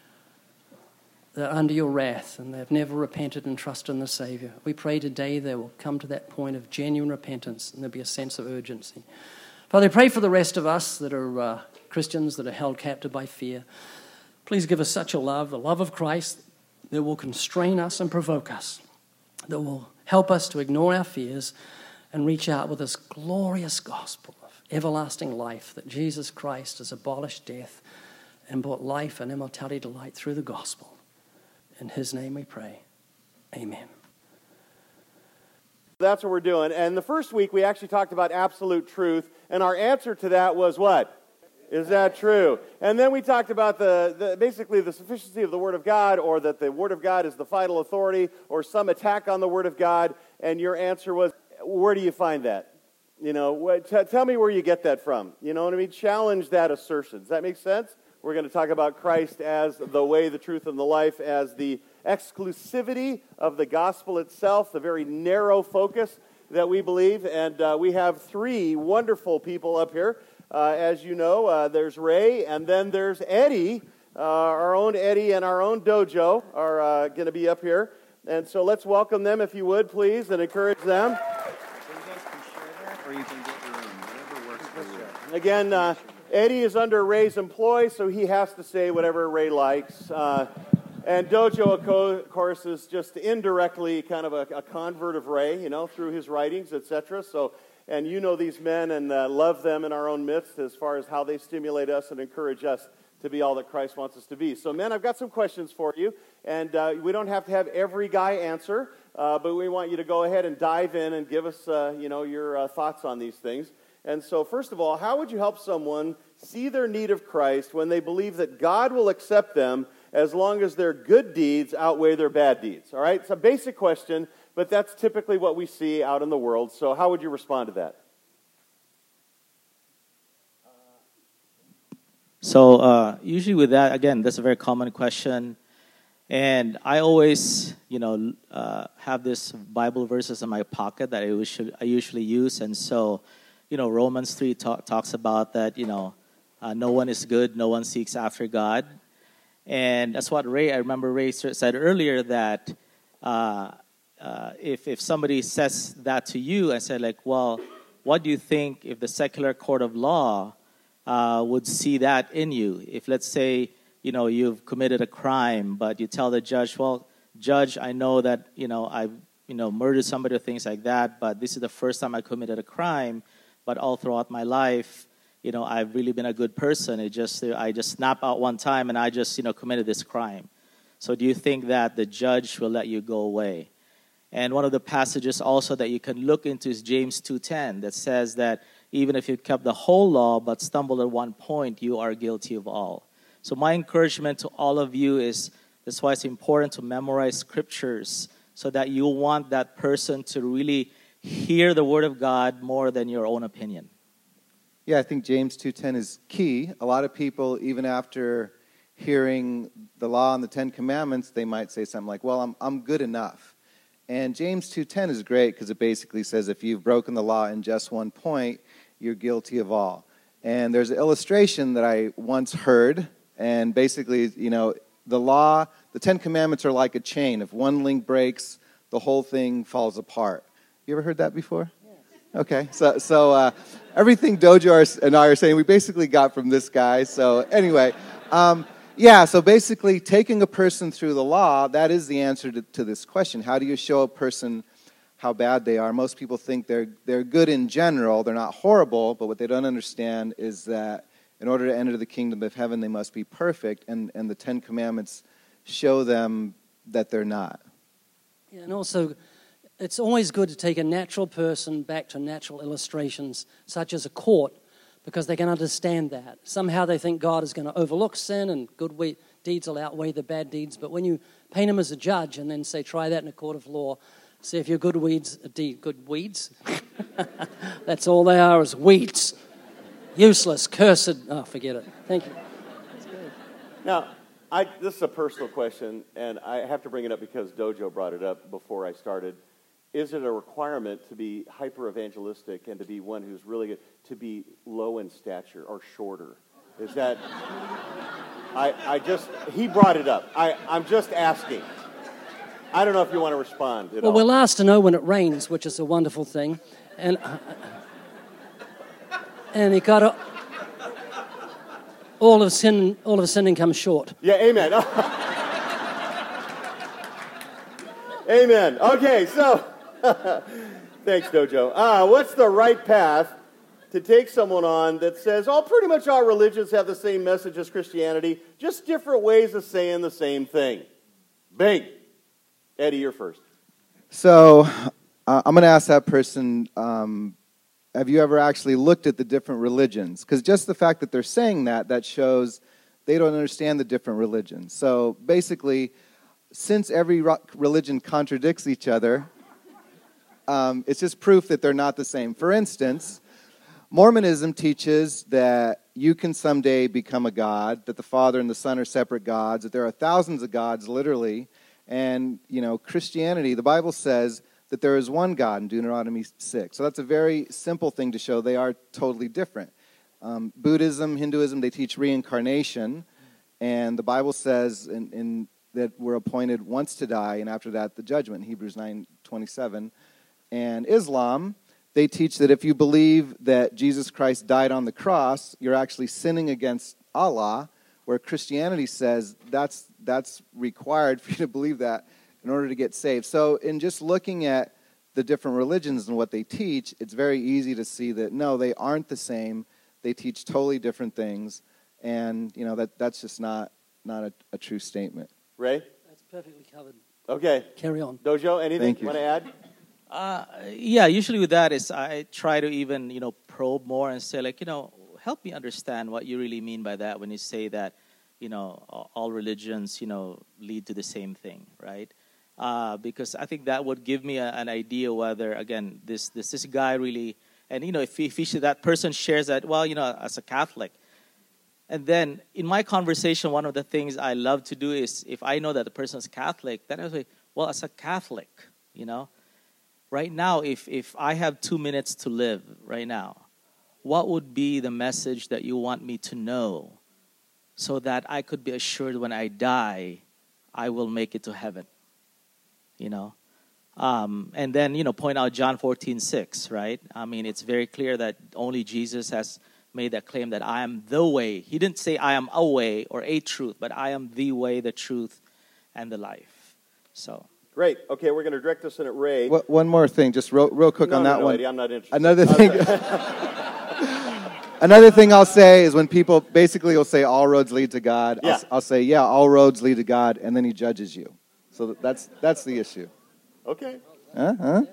They're under your wrath and they've never repented and trusted in the Savior. We pray today they will come to that point of genuine repentance and there'll be a sense of urgency. Father, I pray for the rest of us that are Christians that are held captive by fear. Please give us such a love, the love of Christ, that will constrain us and provoke us, that will help us to ignore our fears and reach out with this glorious gospel of everlasting life, that Jesus Christ has abolished death and brought life and immortality to light through the gospel. In his name we pray. Amen.
That's what we're doing. And the first week we actually talked about absolute truth, and our answer to that was what? Is that true? And then we talked about basically the sufficiency of the Word of God, or that the Word of God is the final authority, or some attack on the Word of God. And your answer was, where do you find that? You know, tell me where you get that from. You know what I mean? Challenge that assertion. Does that make sense? We're going to talk about Christ as the way, the truth, and the life, as the exclusivity of the gospel itself, the very narrow focus that we believe. And we have three wonderful people up here. As you know, there's Ray, and then there's Eddie. Our own Eddie and our own dojo are going to be up here. And so let's welcome them, if you would, please, and encourage them.
So you guys can share that, or you can get your own, whatever works for you.
Again, Eddie is under Ray's employ, so he has to say whatever Ray likes. And Dojo, of course, is just indirectly kind of a convert of Ray, through his writings, etc. So, and you know these men and love them in our own midst as far as how they stimulate us and encourage us to be all that Christ wants us to be. So, men, I've got some questions for you, and we don't have to have every guy answer, but we want you to go ahead and dive in and give us, your thoughts on these things. And so, first of all, how would you help someone see their need of Christ when they believe that God will accept them as long as their good deeds outweigh their bad deeds? All right, it's a basic question, but that's typically what we see out in the world. So how would you respond to that?
So usually with that, again, that's a very common question. And I always, have this Bible verses in my pocket that I usually use. And so, Romans 3 talks about that, no one is good, no one seeks after God. And that's what I remember Ray said earlier, that if somebody says that to you, I said, well, what do you think if the secular court of law would see that in you? If, let's say, you've committed a crime, but you tell the judge, well, judge, I know that, I've, murdered somebody or things like that, but this is the first time I committed a crime, but all throughout my life, I've really been a good person. I just snapped out one time and I just, committed this crime. So do you think that the judge will let you go away? And one of the passages also that you can look into is James 2:10, that says that even if you kept the whole law but stumbled at one point, you are guilty of all. So my encouragement to all of you is, that's why it's important to memorize scriptures, so that you want that person to really hear the word of God more than your own opinion.
Yeah, I think James 2:10 is key. A lot of people, even after hearing the law and the Ten Commandments, they might say something like, well, I'm good enough. And James 2:10 is great because it basically says if you've broken the law in just one point, you're guilty of all. And there's an illustration that I once heard, and basically, the law, the Ten Commandments are like a chain. If one link breaks, the whole thing falls apart. You ever heard that before? Okay, so everything Dojo and I are saying, we basically got from this guy. So anyway, so basically taking a person through the law, that is the answer to this question. How do you show a person how bad they are? Most people think they're good in general. They're not horrible, but what they don't understand is that in order to enter the kingdom of heaven, they must be perfect, and the Ten Commandments show them that they're not.
Yeah, and also, it's always good to take a natural person back to natural illustrations, such as a court, because they can understand that. Somehow they think God is going to overlook sin and good deeds will outweigh the bad deeds. But when you paint him as a judge and then say, try that in a court of law, see if your good weeds, that's all they are, is weeds. Useless, cursed. Oh, forget it. Thank you.
Now, this is a personal question, and I have to bring it up because Dojo brought it up before I started. Is it a requirement to be hyper-evangelistic and to be one who's really good, to be low in stature or shorter? Is that... he brought it up. I'm just asking. I don't know if you want to respond at all.
Well, we're asked to know when it rains, which is a wonderful thing. And he got all of sin comes short.
Yeah, amen. Amen. Okay, so... Thanks, Dojo. What's the right path to take someone on that says, pretty much all religions have the same message as Christianity, just different ways of saying the same thing? Bing. Eddie, you're first.
So I'm going to ask that person, have you ever actually looked at the different religions? Because just the fact that they're saying that shows they don't understand the different religions. So basically, since every religion contradicts each other, it's just proof that they're not the same. For instance, Mormonism teaches that you can someday become a god, that the Father and the Son are separate gods, that there are thousands of gods, literally. And, Christianity, the Bible says that there is one God in Deuteronomy 6. So that's a very simple thing to show they are totally different. Buddhism, Hinduism, they teach reincarnation. And the Bible says that we're appointed once to die, and after that, the judgment, Hebrews 9:27. And Islam, they teach that if you believe that Jesus Christ died on the cross, you're actually sinning against Allah, where Christianity says that's required for you to believe that in order to get saved. So in just looking at the different religions and what they teach, it's very easy to see that, no, they aren't the same. They teach totally different things. And, that's just not a true statement.
Ray?
That's perfectly covered.
Okay.
Carry on.
Dojo, anything
Thank
you
you.
want to add?
Yeah, usually with that is I try to even, probe more and say, help me understand what you really mean by that when you say that, all religions, lead to the same thing, right? Because I think that would give me an idea whether, again, this guy really, and, if that person shares that, well, as a Catholic. And then in my conversation, one of the things I love to do is if I know that the person is Catholic, then I say, well, as a Catholic, right now, if I have 2 minutes to live right now, what would be the message that you want me to know so that I could be assured when I die, I will make it to heaven? And then, point out John 14:6, right? I mean, it's very clear that only Jesus has made that claim that I am the way. He didn't say I am a way or a truth, but I am the way, the truth, and the life. So
Great. Okay, we're going to direct this in at Ray.
One more thing, just real quick on that
no,
one.
Eddie, I'm not interested.
Another thing I'll say is when people basically will say all roads lead to God,
Yeah.
I'll say, yeah, all roads lead to God, and then he judges you. So that's the issue.
Okay.
Huh?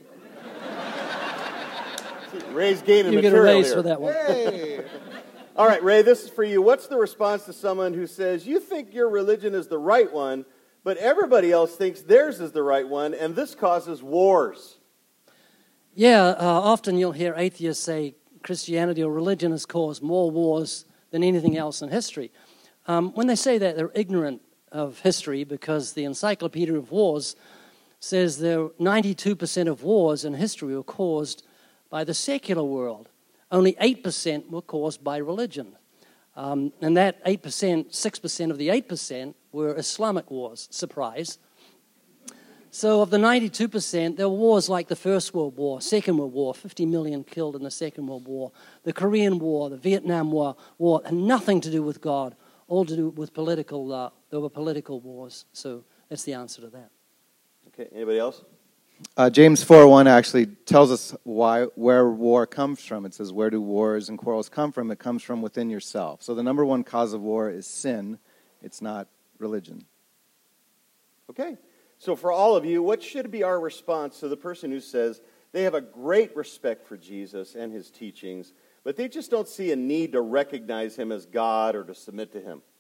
Ray's gaining
You get a
material
raise
here.
for that one.
Hey!
All right, Ray, this is for you. What's the response to someone who says, you think your religion is the right one, but everybody else thinks theirs is the right one, and this causes wars?
Yeah, often you'll hear atheists say Christianity or religion has caused more wars than anything else in history. When they say that, they're ignorant of history because the Encyclopedia of Wars says that 92% of wars in history were caused by the secular world. Only 8% were caused by religion. And that 8%, 6% of the 8% were Islamic wars. Surprise. So of the 92%, there were wars like the First World War, Second World War, 50 million killed in the Second World War, the Korean War, the Vietnam War, and nothing to do with God, all to do with political, there were political wars. So that's the answer to that.
Okay, anybody else?
James 4:1 actually tells us where war comes from. It says, where do wars and quarrels come from? It comes from within yourself. So the number one cause of war is sin. It's not religion.
Okay. So for all of you, what should be our response to the person who says they have a great respect for Jesus and his teachings, but they just don't see a need to recognize him as God or to submit to him?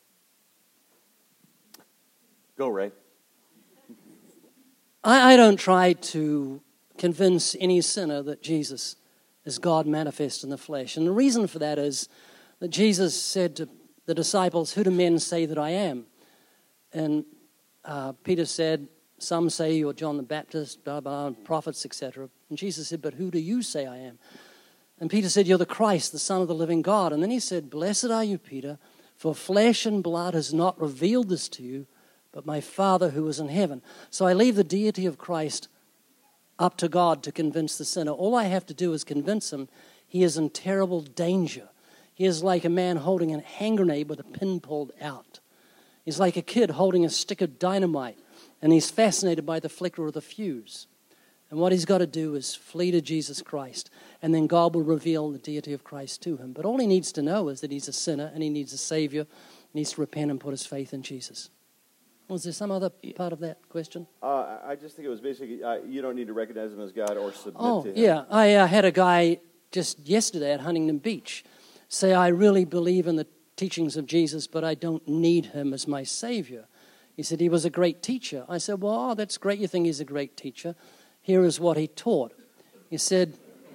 Go, Ray.
I don't try to convince any sinner that Jesus is God manifest in the flesh. And the reason for that is that Jesus said to the disciples, who do men say that I am? And Peter said, some say you're John the Baptist, blah, blah, prophets, etc. And Jesus said, but who do you say I am? And Peter said, you're the Christ, the Son of the living God. And then he said, blessed are you, Peter, for flesh and blood has not revealed this to you, but my Father who is in heaven. So I leave the deity of Christ up to God to convince the sinner. All I have to do is convince him he is in terrible danger. He is like a man holding a hand grenade with a pin pulled out. He's like a kid holding a stick of dynamite, and he's fascinated by the flicker of the fuse. And what he's got to do is flee to Jesus Christ, and then God will reveal the deity of Christ to him. But all he needs to know is that he's a sinner, and he needs a Savior, he needs to repent and put his faith in Jesus. Was there some other part of that question?
I just think it was basically, you don't need to recognize him as God or submit to him.
Yeah. I had a guy just yesterday at Huntington Beach say, I really believe in the teachings of Jesus, but I don't need him as my Savior. He said he was a great teacher. I said, well, that's great. You think he's a great teacher. Here is what he taught. He said,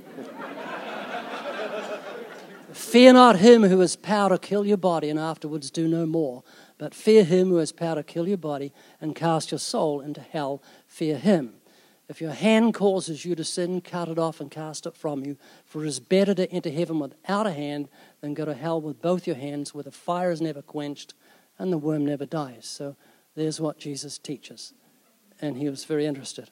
fear not him who has power to kill your body and afterwards do no more. But fear him who has power to kill your body and cast your soul into hell. Fear him. If your hand causes you to sin, cut it off and cast it from you. For it is better to enter heaven without a hand than go to hell with both your hands, where the fire is never quenched and the worm never dies. So there's what Jesus teaches. And he was very interested.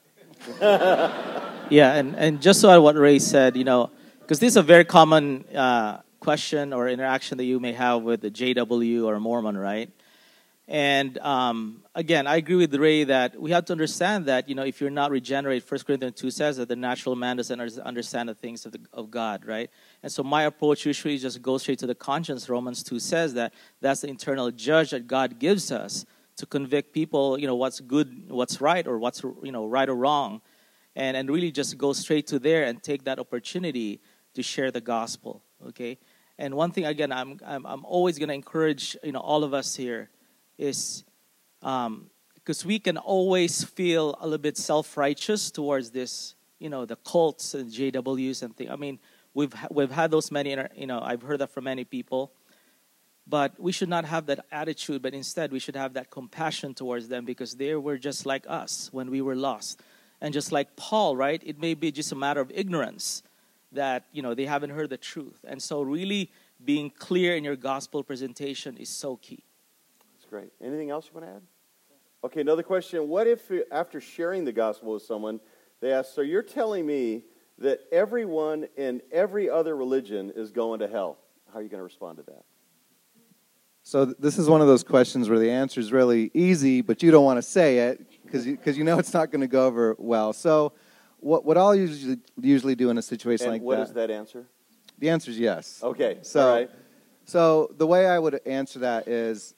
Yeah, and just so what Ray said, because this is a very common question or interaction that you may have with the JW or Mormon, right? And again, I agree with Ray that we have to understand that, if you're not regenerated, 1 Corinthians 2 says that the natural man doesn't understand the things of God, right? And so my approach usually just goes straight to the conscience. Romans 2 says that that's the internal judge that God gives us to convict people, what's good, what's right, or what's, right or wrong. And really just go straight to there and take that opportunity to share the gospel, okay? And one thing, again, I'm always going to encourage, all of us here, is because we can always feel a little bit self-righteous towards this, the cults and JWs and things. I mean, we've had those many, I've heard that from many people. But we should not have that attitude, but instead we should have that compassion towards them because they were just like us when we were lost. And just like Paul, right, it may be just a matter of ignorance that, they haven't heard the truth. And so really being clear in your gospel presentation is so key.
Great. Anything else you want to add? Okay, another question. What if after sharing the gospel with someone, they ask, so you're telling me that everyone in every other religion is going to hell? How are you going to respond to that?
So this is one of those questions where the answer is really easy, but you don't want to say it because it's not going to go over well. So what I'll usually do in a situation like that.
And what is that answer?
The answer is yes.
Okay,
so,
all right.
So the way I would answer that is,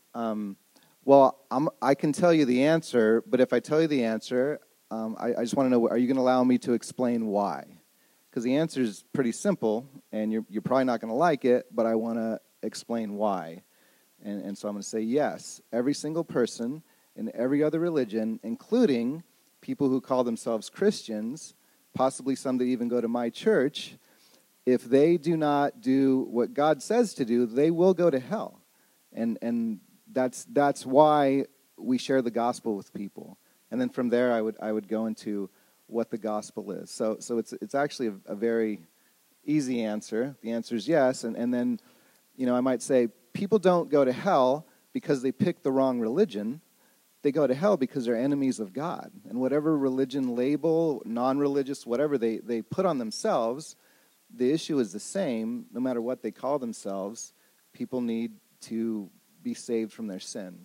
I can tell you the answer, but if I tell you the answer, I just want to know, are you going to allow me to explain why? Because the answer is pretty simple, and you're probably not going to like it, but I want to explain why. And so I'm going to say yes. Every single person in every other religion, including people who call themselves Christians, possibly some that even go to my church, if they do not do what God says to do, they will go to hell. And that's why we share the gospel with people. And then from there, I would go into what the gospel is. So it's actually a very easy answer. The answer is yes. And then, I might say, people don't go to hell because they picked the wrong religion. They go to hell because they're enemies of God. And whatever religion label, non-religious, whatever they put on themselves, the issue is the same. No matter what they call themselves, people need to be saved from their sin.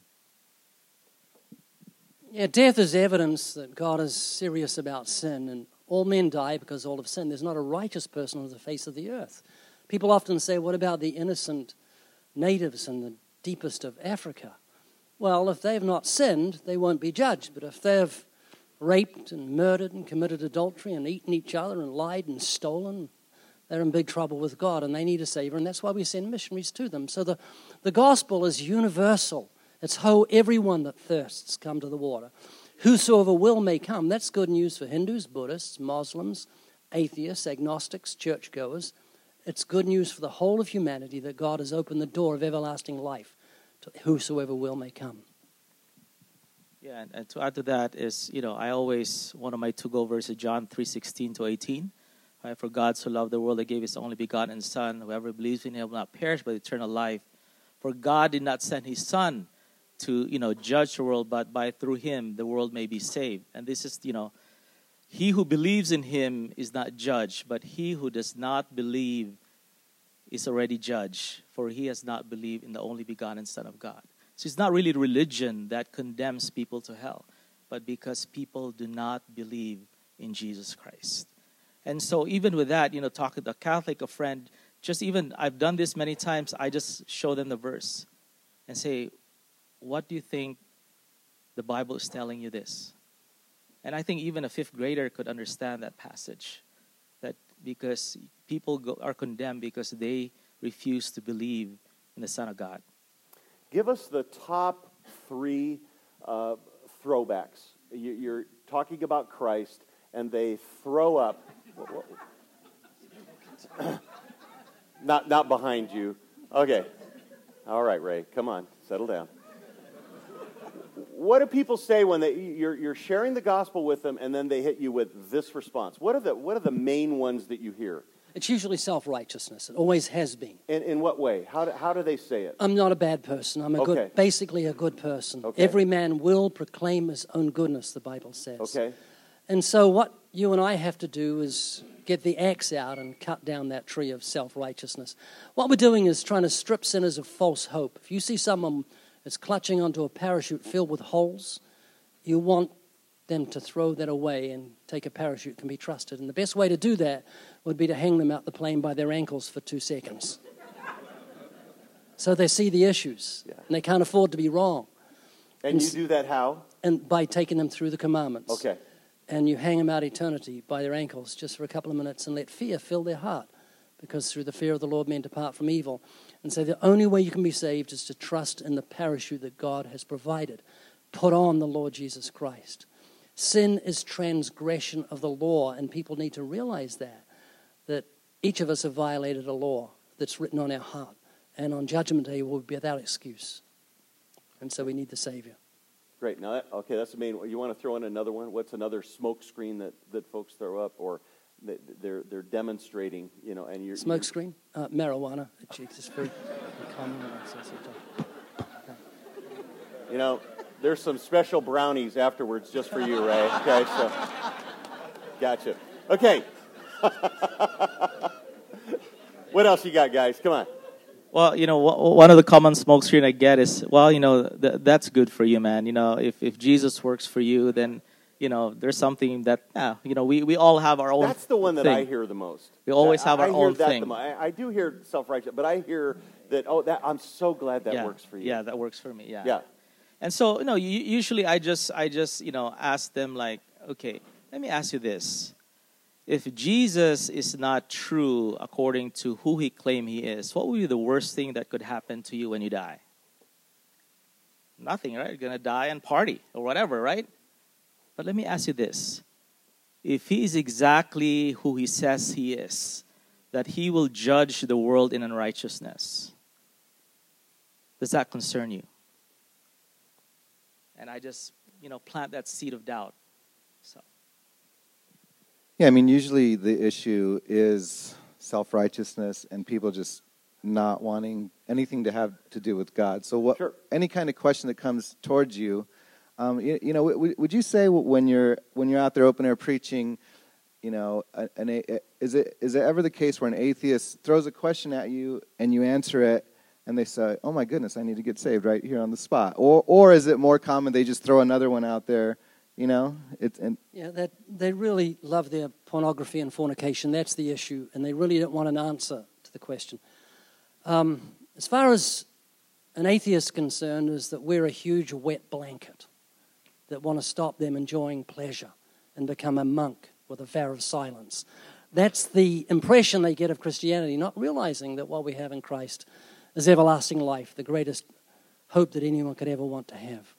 Yeah, death is evidence that God is serious about sin, and all men die because all have sinned. There's not a righteous person on the face of the earth. People often say, what about the innocent natives in the deepest of Africa? Well, if they've not sinned, they won't be judged. But if they've raped and murdered and committed adultery and eaten each other and lied and stolen, they're in big trouble with God, and they need a Savior, and that's why we send missionaries to them. So the gospel is universal. It's how everyone that thirsts come to the water. Whosoever will may come. That's good news for Hindus, Buddhists, Muslims, atheists, agnostics, churchgoers. It's good news for the whole of humanity that God has opened the door of everlasting life to whosoever will may come.
Yeah, and to add to that is, one of my to-go verses, John 3:16-18. Right? For God so loved the world that gave his only begotten Son. Whoever believes in him will not perish but eternal life. For God did not send his Son to, judge the world, but through him the world may be saved. And this is, he who believes in him is not judged, but he who does not believe is already judged, for he has not believed in the only begotten Son of God. So it's not really religion that condemns people to hell, but because people do not believe in Jesus Christ. And so even with that, talking to a Catholic, a friend, I've done this many times, I just show them the verse and say, what do you think the Bible is telling you this? And I think even a fifth grader could understand that passage, that because people are condemned because they refuse to believe in the Son of God.
Give us the top 3 throwbacks. You're talking about Christ, and they throw up. Not behind you. Okay. All right, Ray. Come on. Settle down. What do people say when you're sharing the gospel with them, and then they hit you with this response? What are the main ones that you hear?
It's usually self-righteousness. It always has been.
In what way? How do they say it?
I'm not a bad person. I'm basically a good person.
Okay.
Every man will proclaim his own goodness, the Bible says.
Okay.
And so what you and I have to do is get the axe out and cut down that tree of self-righteousness. What we're doing is trying to strip sinners of false hope. If you see someone that's clutching onto a parachute filled with holes, you want them to throw that away and take a parachute can be trusted. And the best way to do that would be to hang them out the plane by their ankles for 2 seconds. So they see the issues, and they can't afford to be wrong.
And you do that how?
And by taking them through the commandments.
Okay.
And you hang them out eternity by their ankles just for a couple of minutes and let fear fill their heart, because through the fear of the Lord men depart from evil. And so the only way you can be saved is to trust in the parachute that God has provided. Put on the Lord Jesus Christ. Sin is transgression of the law, and people need to realize that each of us have violated a law that's written on our heart. And on Judgment Day, we'll be without excuse. And so we need the Savior.
Great. Now, that's the main one. You want to throw in another one? What's another smoke screen that folks throw up, or they're demonstrating, and you're...
Smoke screen? Marijuana. It's very common.
There's some special brownies afterwards just for you, Ray. Okay, so... Gotcha. Okay. What else you got, guys? Come on.
Well, one of the common smokescreen I get is, that's good for you, man. If Jesus works for you, then, there's something that, we all have our own
That's the one that
thing.
I hear the most.
We always have our own thing.
I do hear self-righteous, but I hear that, I'm so glad that works for you.
Yeah, that works for me, yeah.
Yeah.
And so, usually I just ask them like, okay, let me ask you this. If Jesus is not true according to who he claimed he is, what would be the worst thing that could happen to you when you die? Nothing, right? You're going to die and party or whatever, right? But let me ask you this. If he is exactly who he says he is, that he will judge the world in unrighteousness, does that concern you? And I just, plant that seed of doubt. So.
Yeah, usually the issue is self-righteousness and people just not wanting anything to have to do with God. So
Sure.
Any kind of question that comes towards you, would you say when you're out there open air preaching, is it ever the case where an atheist throws a question at you and you answer it and they say, "Oh my goodness, I need to get saved right here on the spot," or is it more common they just throw another one out there?
That they really love their pornography and fornication. That's the issue, and they really don't want an answer to the question. As far as an atheist is concerned, is that we're a huge wet blanket that want to stop them enjoying pleasure and become a monk with a vow of silence. That's the impression they get of Christianity, not realizing that what we have in Christ is everlasting life, the greatest hope that anyone could ever want to have.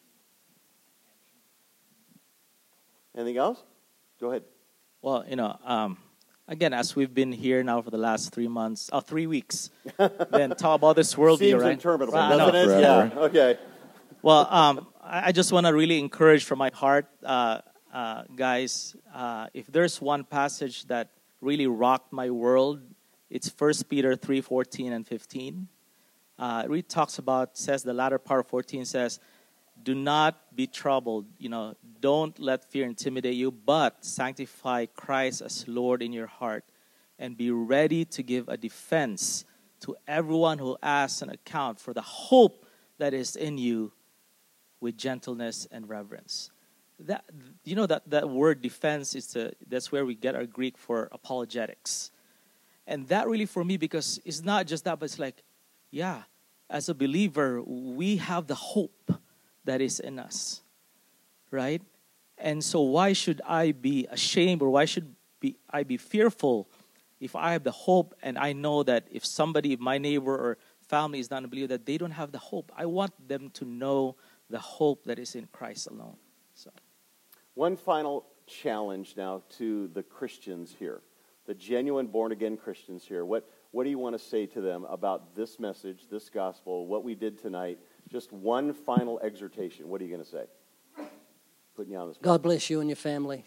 Anything else? Go ahead.
Well, again, as we've been here now for the last 3 weeks, then talk about this worldview,
Seems
right?
interminable,
Right,
doesn't it?
Forever.
Yeah, okay.
Well, I just want to really encourage from my heart, guys, if there's one passage that really rocked my world, it's 1 Peter 3:14 and 15. It really says the latter part of 14 says, do not be troubled, don't let fear intimidate you, but sanctify Christ as Lord in your heart and be ready to give a defense to everyone who asks an account for the hope that is in you with gentleness and reverence. That word defense that's where we get our Greek for apologetics. And that really for me, because it's not just that, but it's like, yeah, as a believer, we have the hope that is in us, right? And so why should I be ashamed, or why should I be fearful if I have the hope and I know that if my neighbor or family is not a believer, that they don't have the hope? I want them to know the hope that is in Christ alone. So,
one final challenge now to the Christians here, the genuine born-again Christians here. What do you want to say to them about this message, this gospel, what we did tonight? Just one final exhortation. What are you going to say? Putting you on the spot.
God bless you and your family.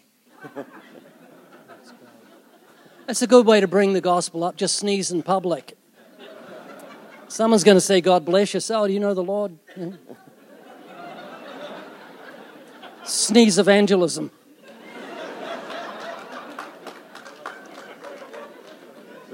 That's a good way to bring the gospel up. Just sneeze in public. Someone's going to say, God bless you. So, do you know the Lord? Yeah. Sneeze evangelism.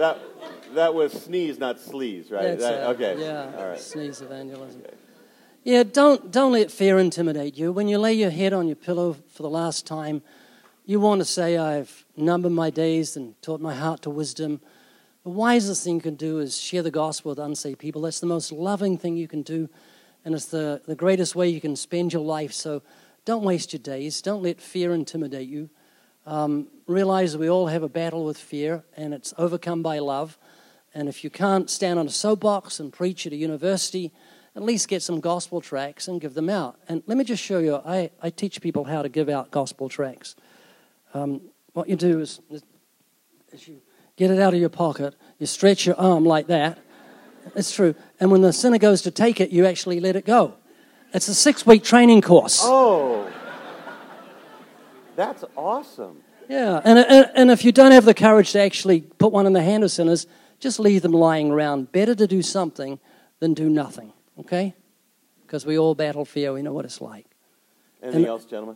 That was sneeze, not sleaze, right?
That's
Okay.
Yeah,
All right.
sneeze evangelism.
Okay.
Yeah, don't let fear intimidate you. When you lay your head on your pillow for the last time, you want to say, I've numbered my days and taught my heart to wisdom. The wisest thing you can do is share the gospel with unsaved people. That's the most loving thing you can do, and it's the greatest way you can spend your life. So don't waste your days. Don't let fear intimidate you. Realize that we all have a battle with fear, and it's overcome by love. And if you can't stand on a soapbox and preach at a university, at least get some gospel tracts and give them out. And let me just show you, I teach people how to give out gospel tracts. What you do is you get it out of your pocket, you stretch your arm like that. It's true. And when the sinner goes to take it, you actually let it go. It's a 6-week training course.
Oh, that's awesome.
Yeah, and if you don't have the courage to actually put one in the hand of sinners, just leave them lying around. Better to do something than do nothing, okay? Because we all battle fear. We know what it's like.
Anything else, gentlemen?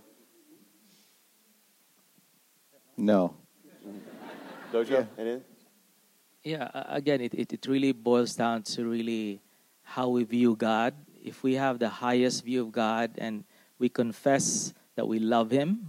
No.
Dojo, anything?
Yeah, again, it really boils down to really how we view God. If we have the highest view of God and we confess that we love Him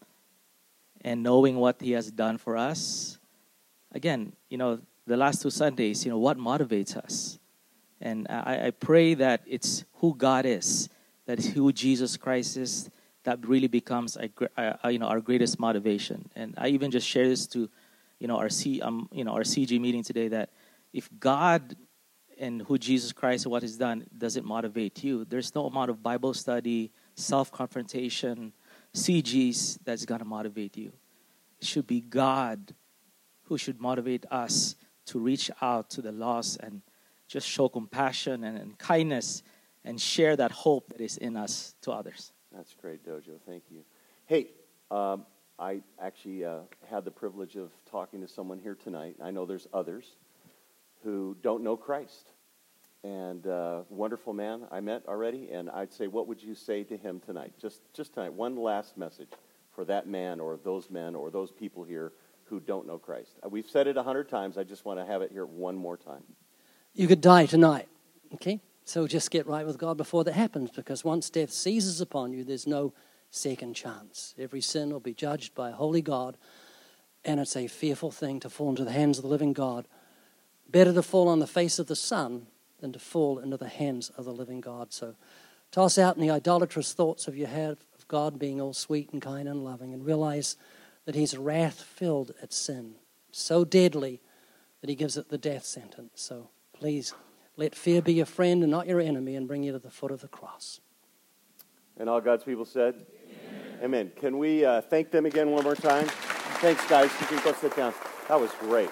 and knowing what He has done for us, again, the last 2 Sundays, what motivates us? And I pray that it's who God is, that is who Jesus Christ is, that really becomes our greatest motivation. And I even just share this to our CG meeting today, that if God and who Jesus Christ and what He's done doesn't motivate you, there's no amount of Bible study, self-confrontation, CGs that's going to motivate you. It should be God who should motivate us to reach out to the lost and just show compassion and kindness and share that hope that is in us to others.
That's great, Dojo. Thank you. Hey, I actually had the privilege of talking to someone here tonight. I know there's others who don't know Christ. And wonderful man I met already, and I'd say, what would you say to him tonight? Just tonight, one last message for that man or those people here who don't know Christ. We've said it 100 times. I just want to have it here one more time.
You could die tonight, okay? So just get right with God before that happens, because once death seizes upon you, there's no second chance. Every sin will be judged by a holy God, and it's a fearful thing to fall into the hands of the living God. Better to fall on the face of the sun than to fall into the hands of the living God. So toss out the idolatrous thoughts of your head of God being all sweet and kind and loving, and realize that He's wrath-filled at sin, so deadly that He gives it the death sentence. So please, let fear be your friend and not your enemy, and bring you to the foot of the cross.
And all God's people said? Amen. Can we thank them again one more time? Thanks, guys. You can go sit down. That was great.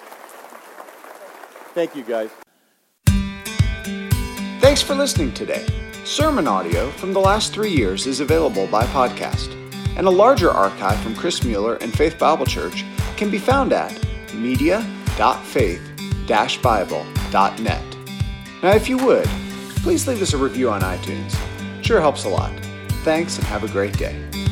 Thank you, guys.
Thanks for listening today. Sermon audio from the last 3 years is available by podcast, and a larger archive from Chris Mueller and Faith Bible Church can be found at media.faith-bible.net. Now, if you would, please leave us a review on iTunes. Sure helps a lot. Thanks, and have a great day.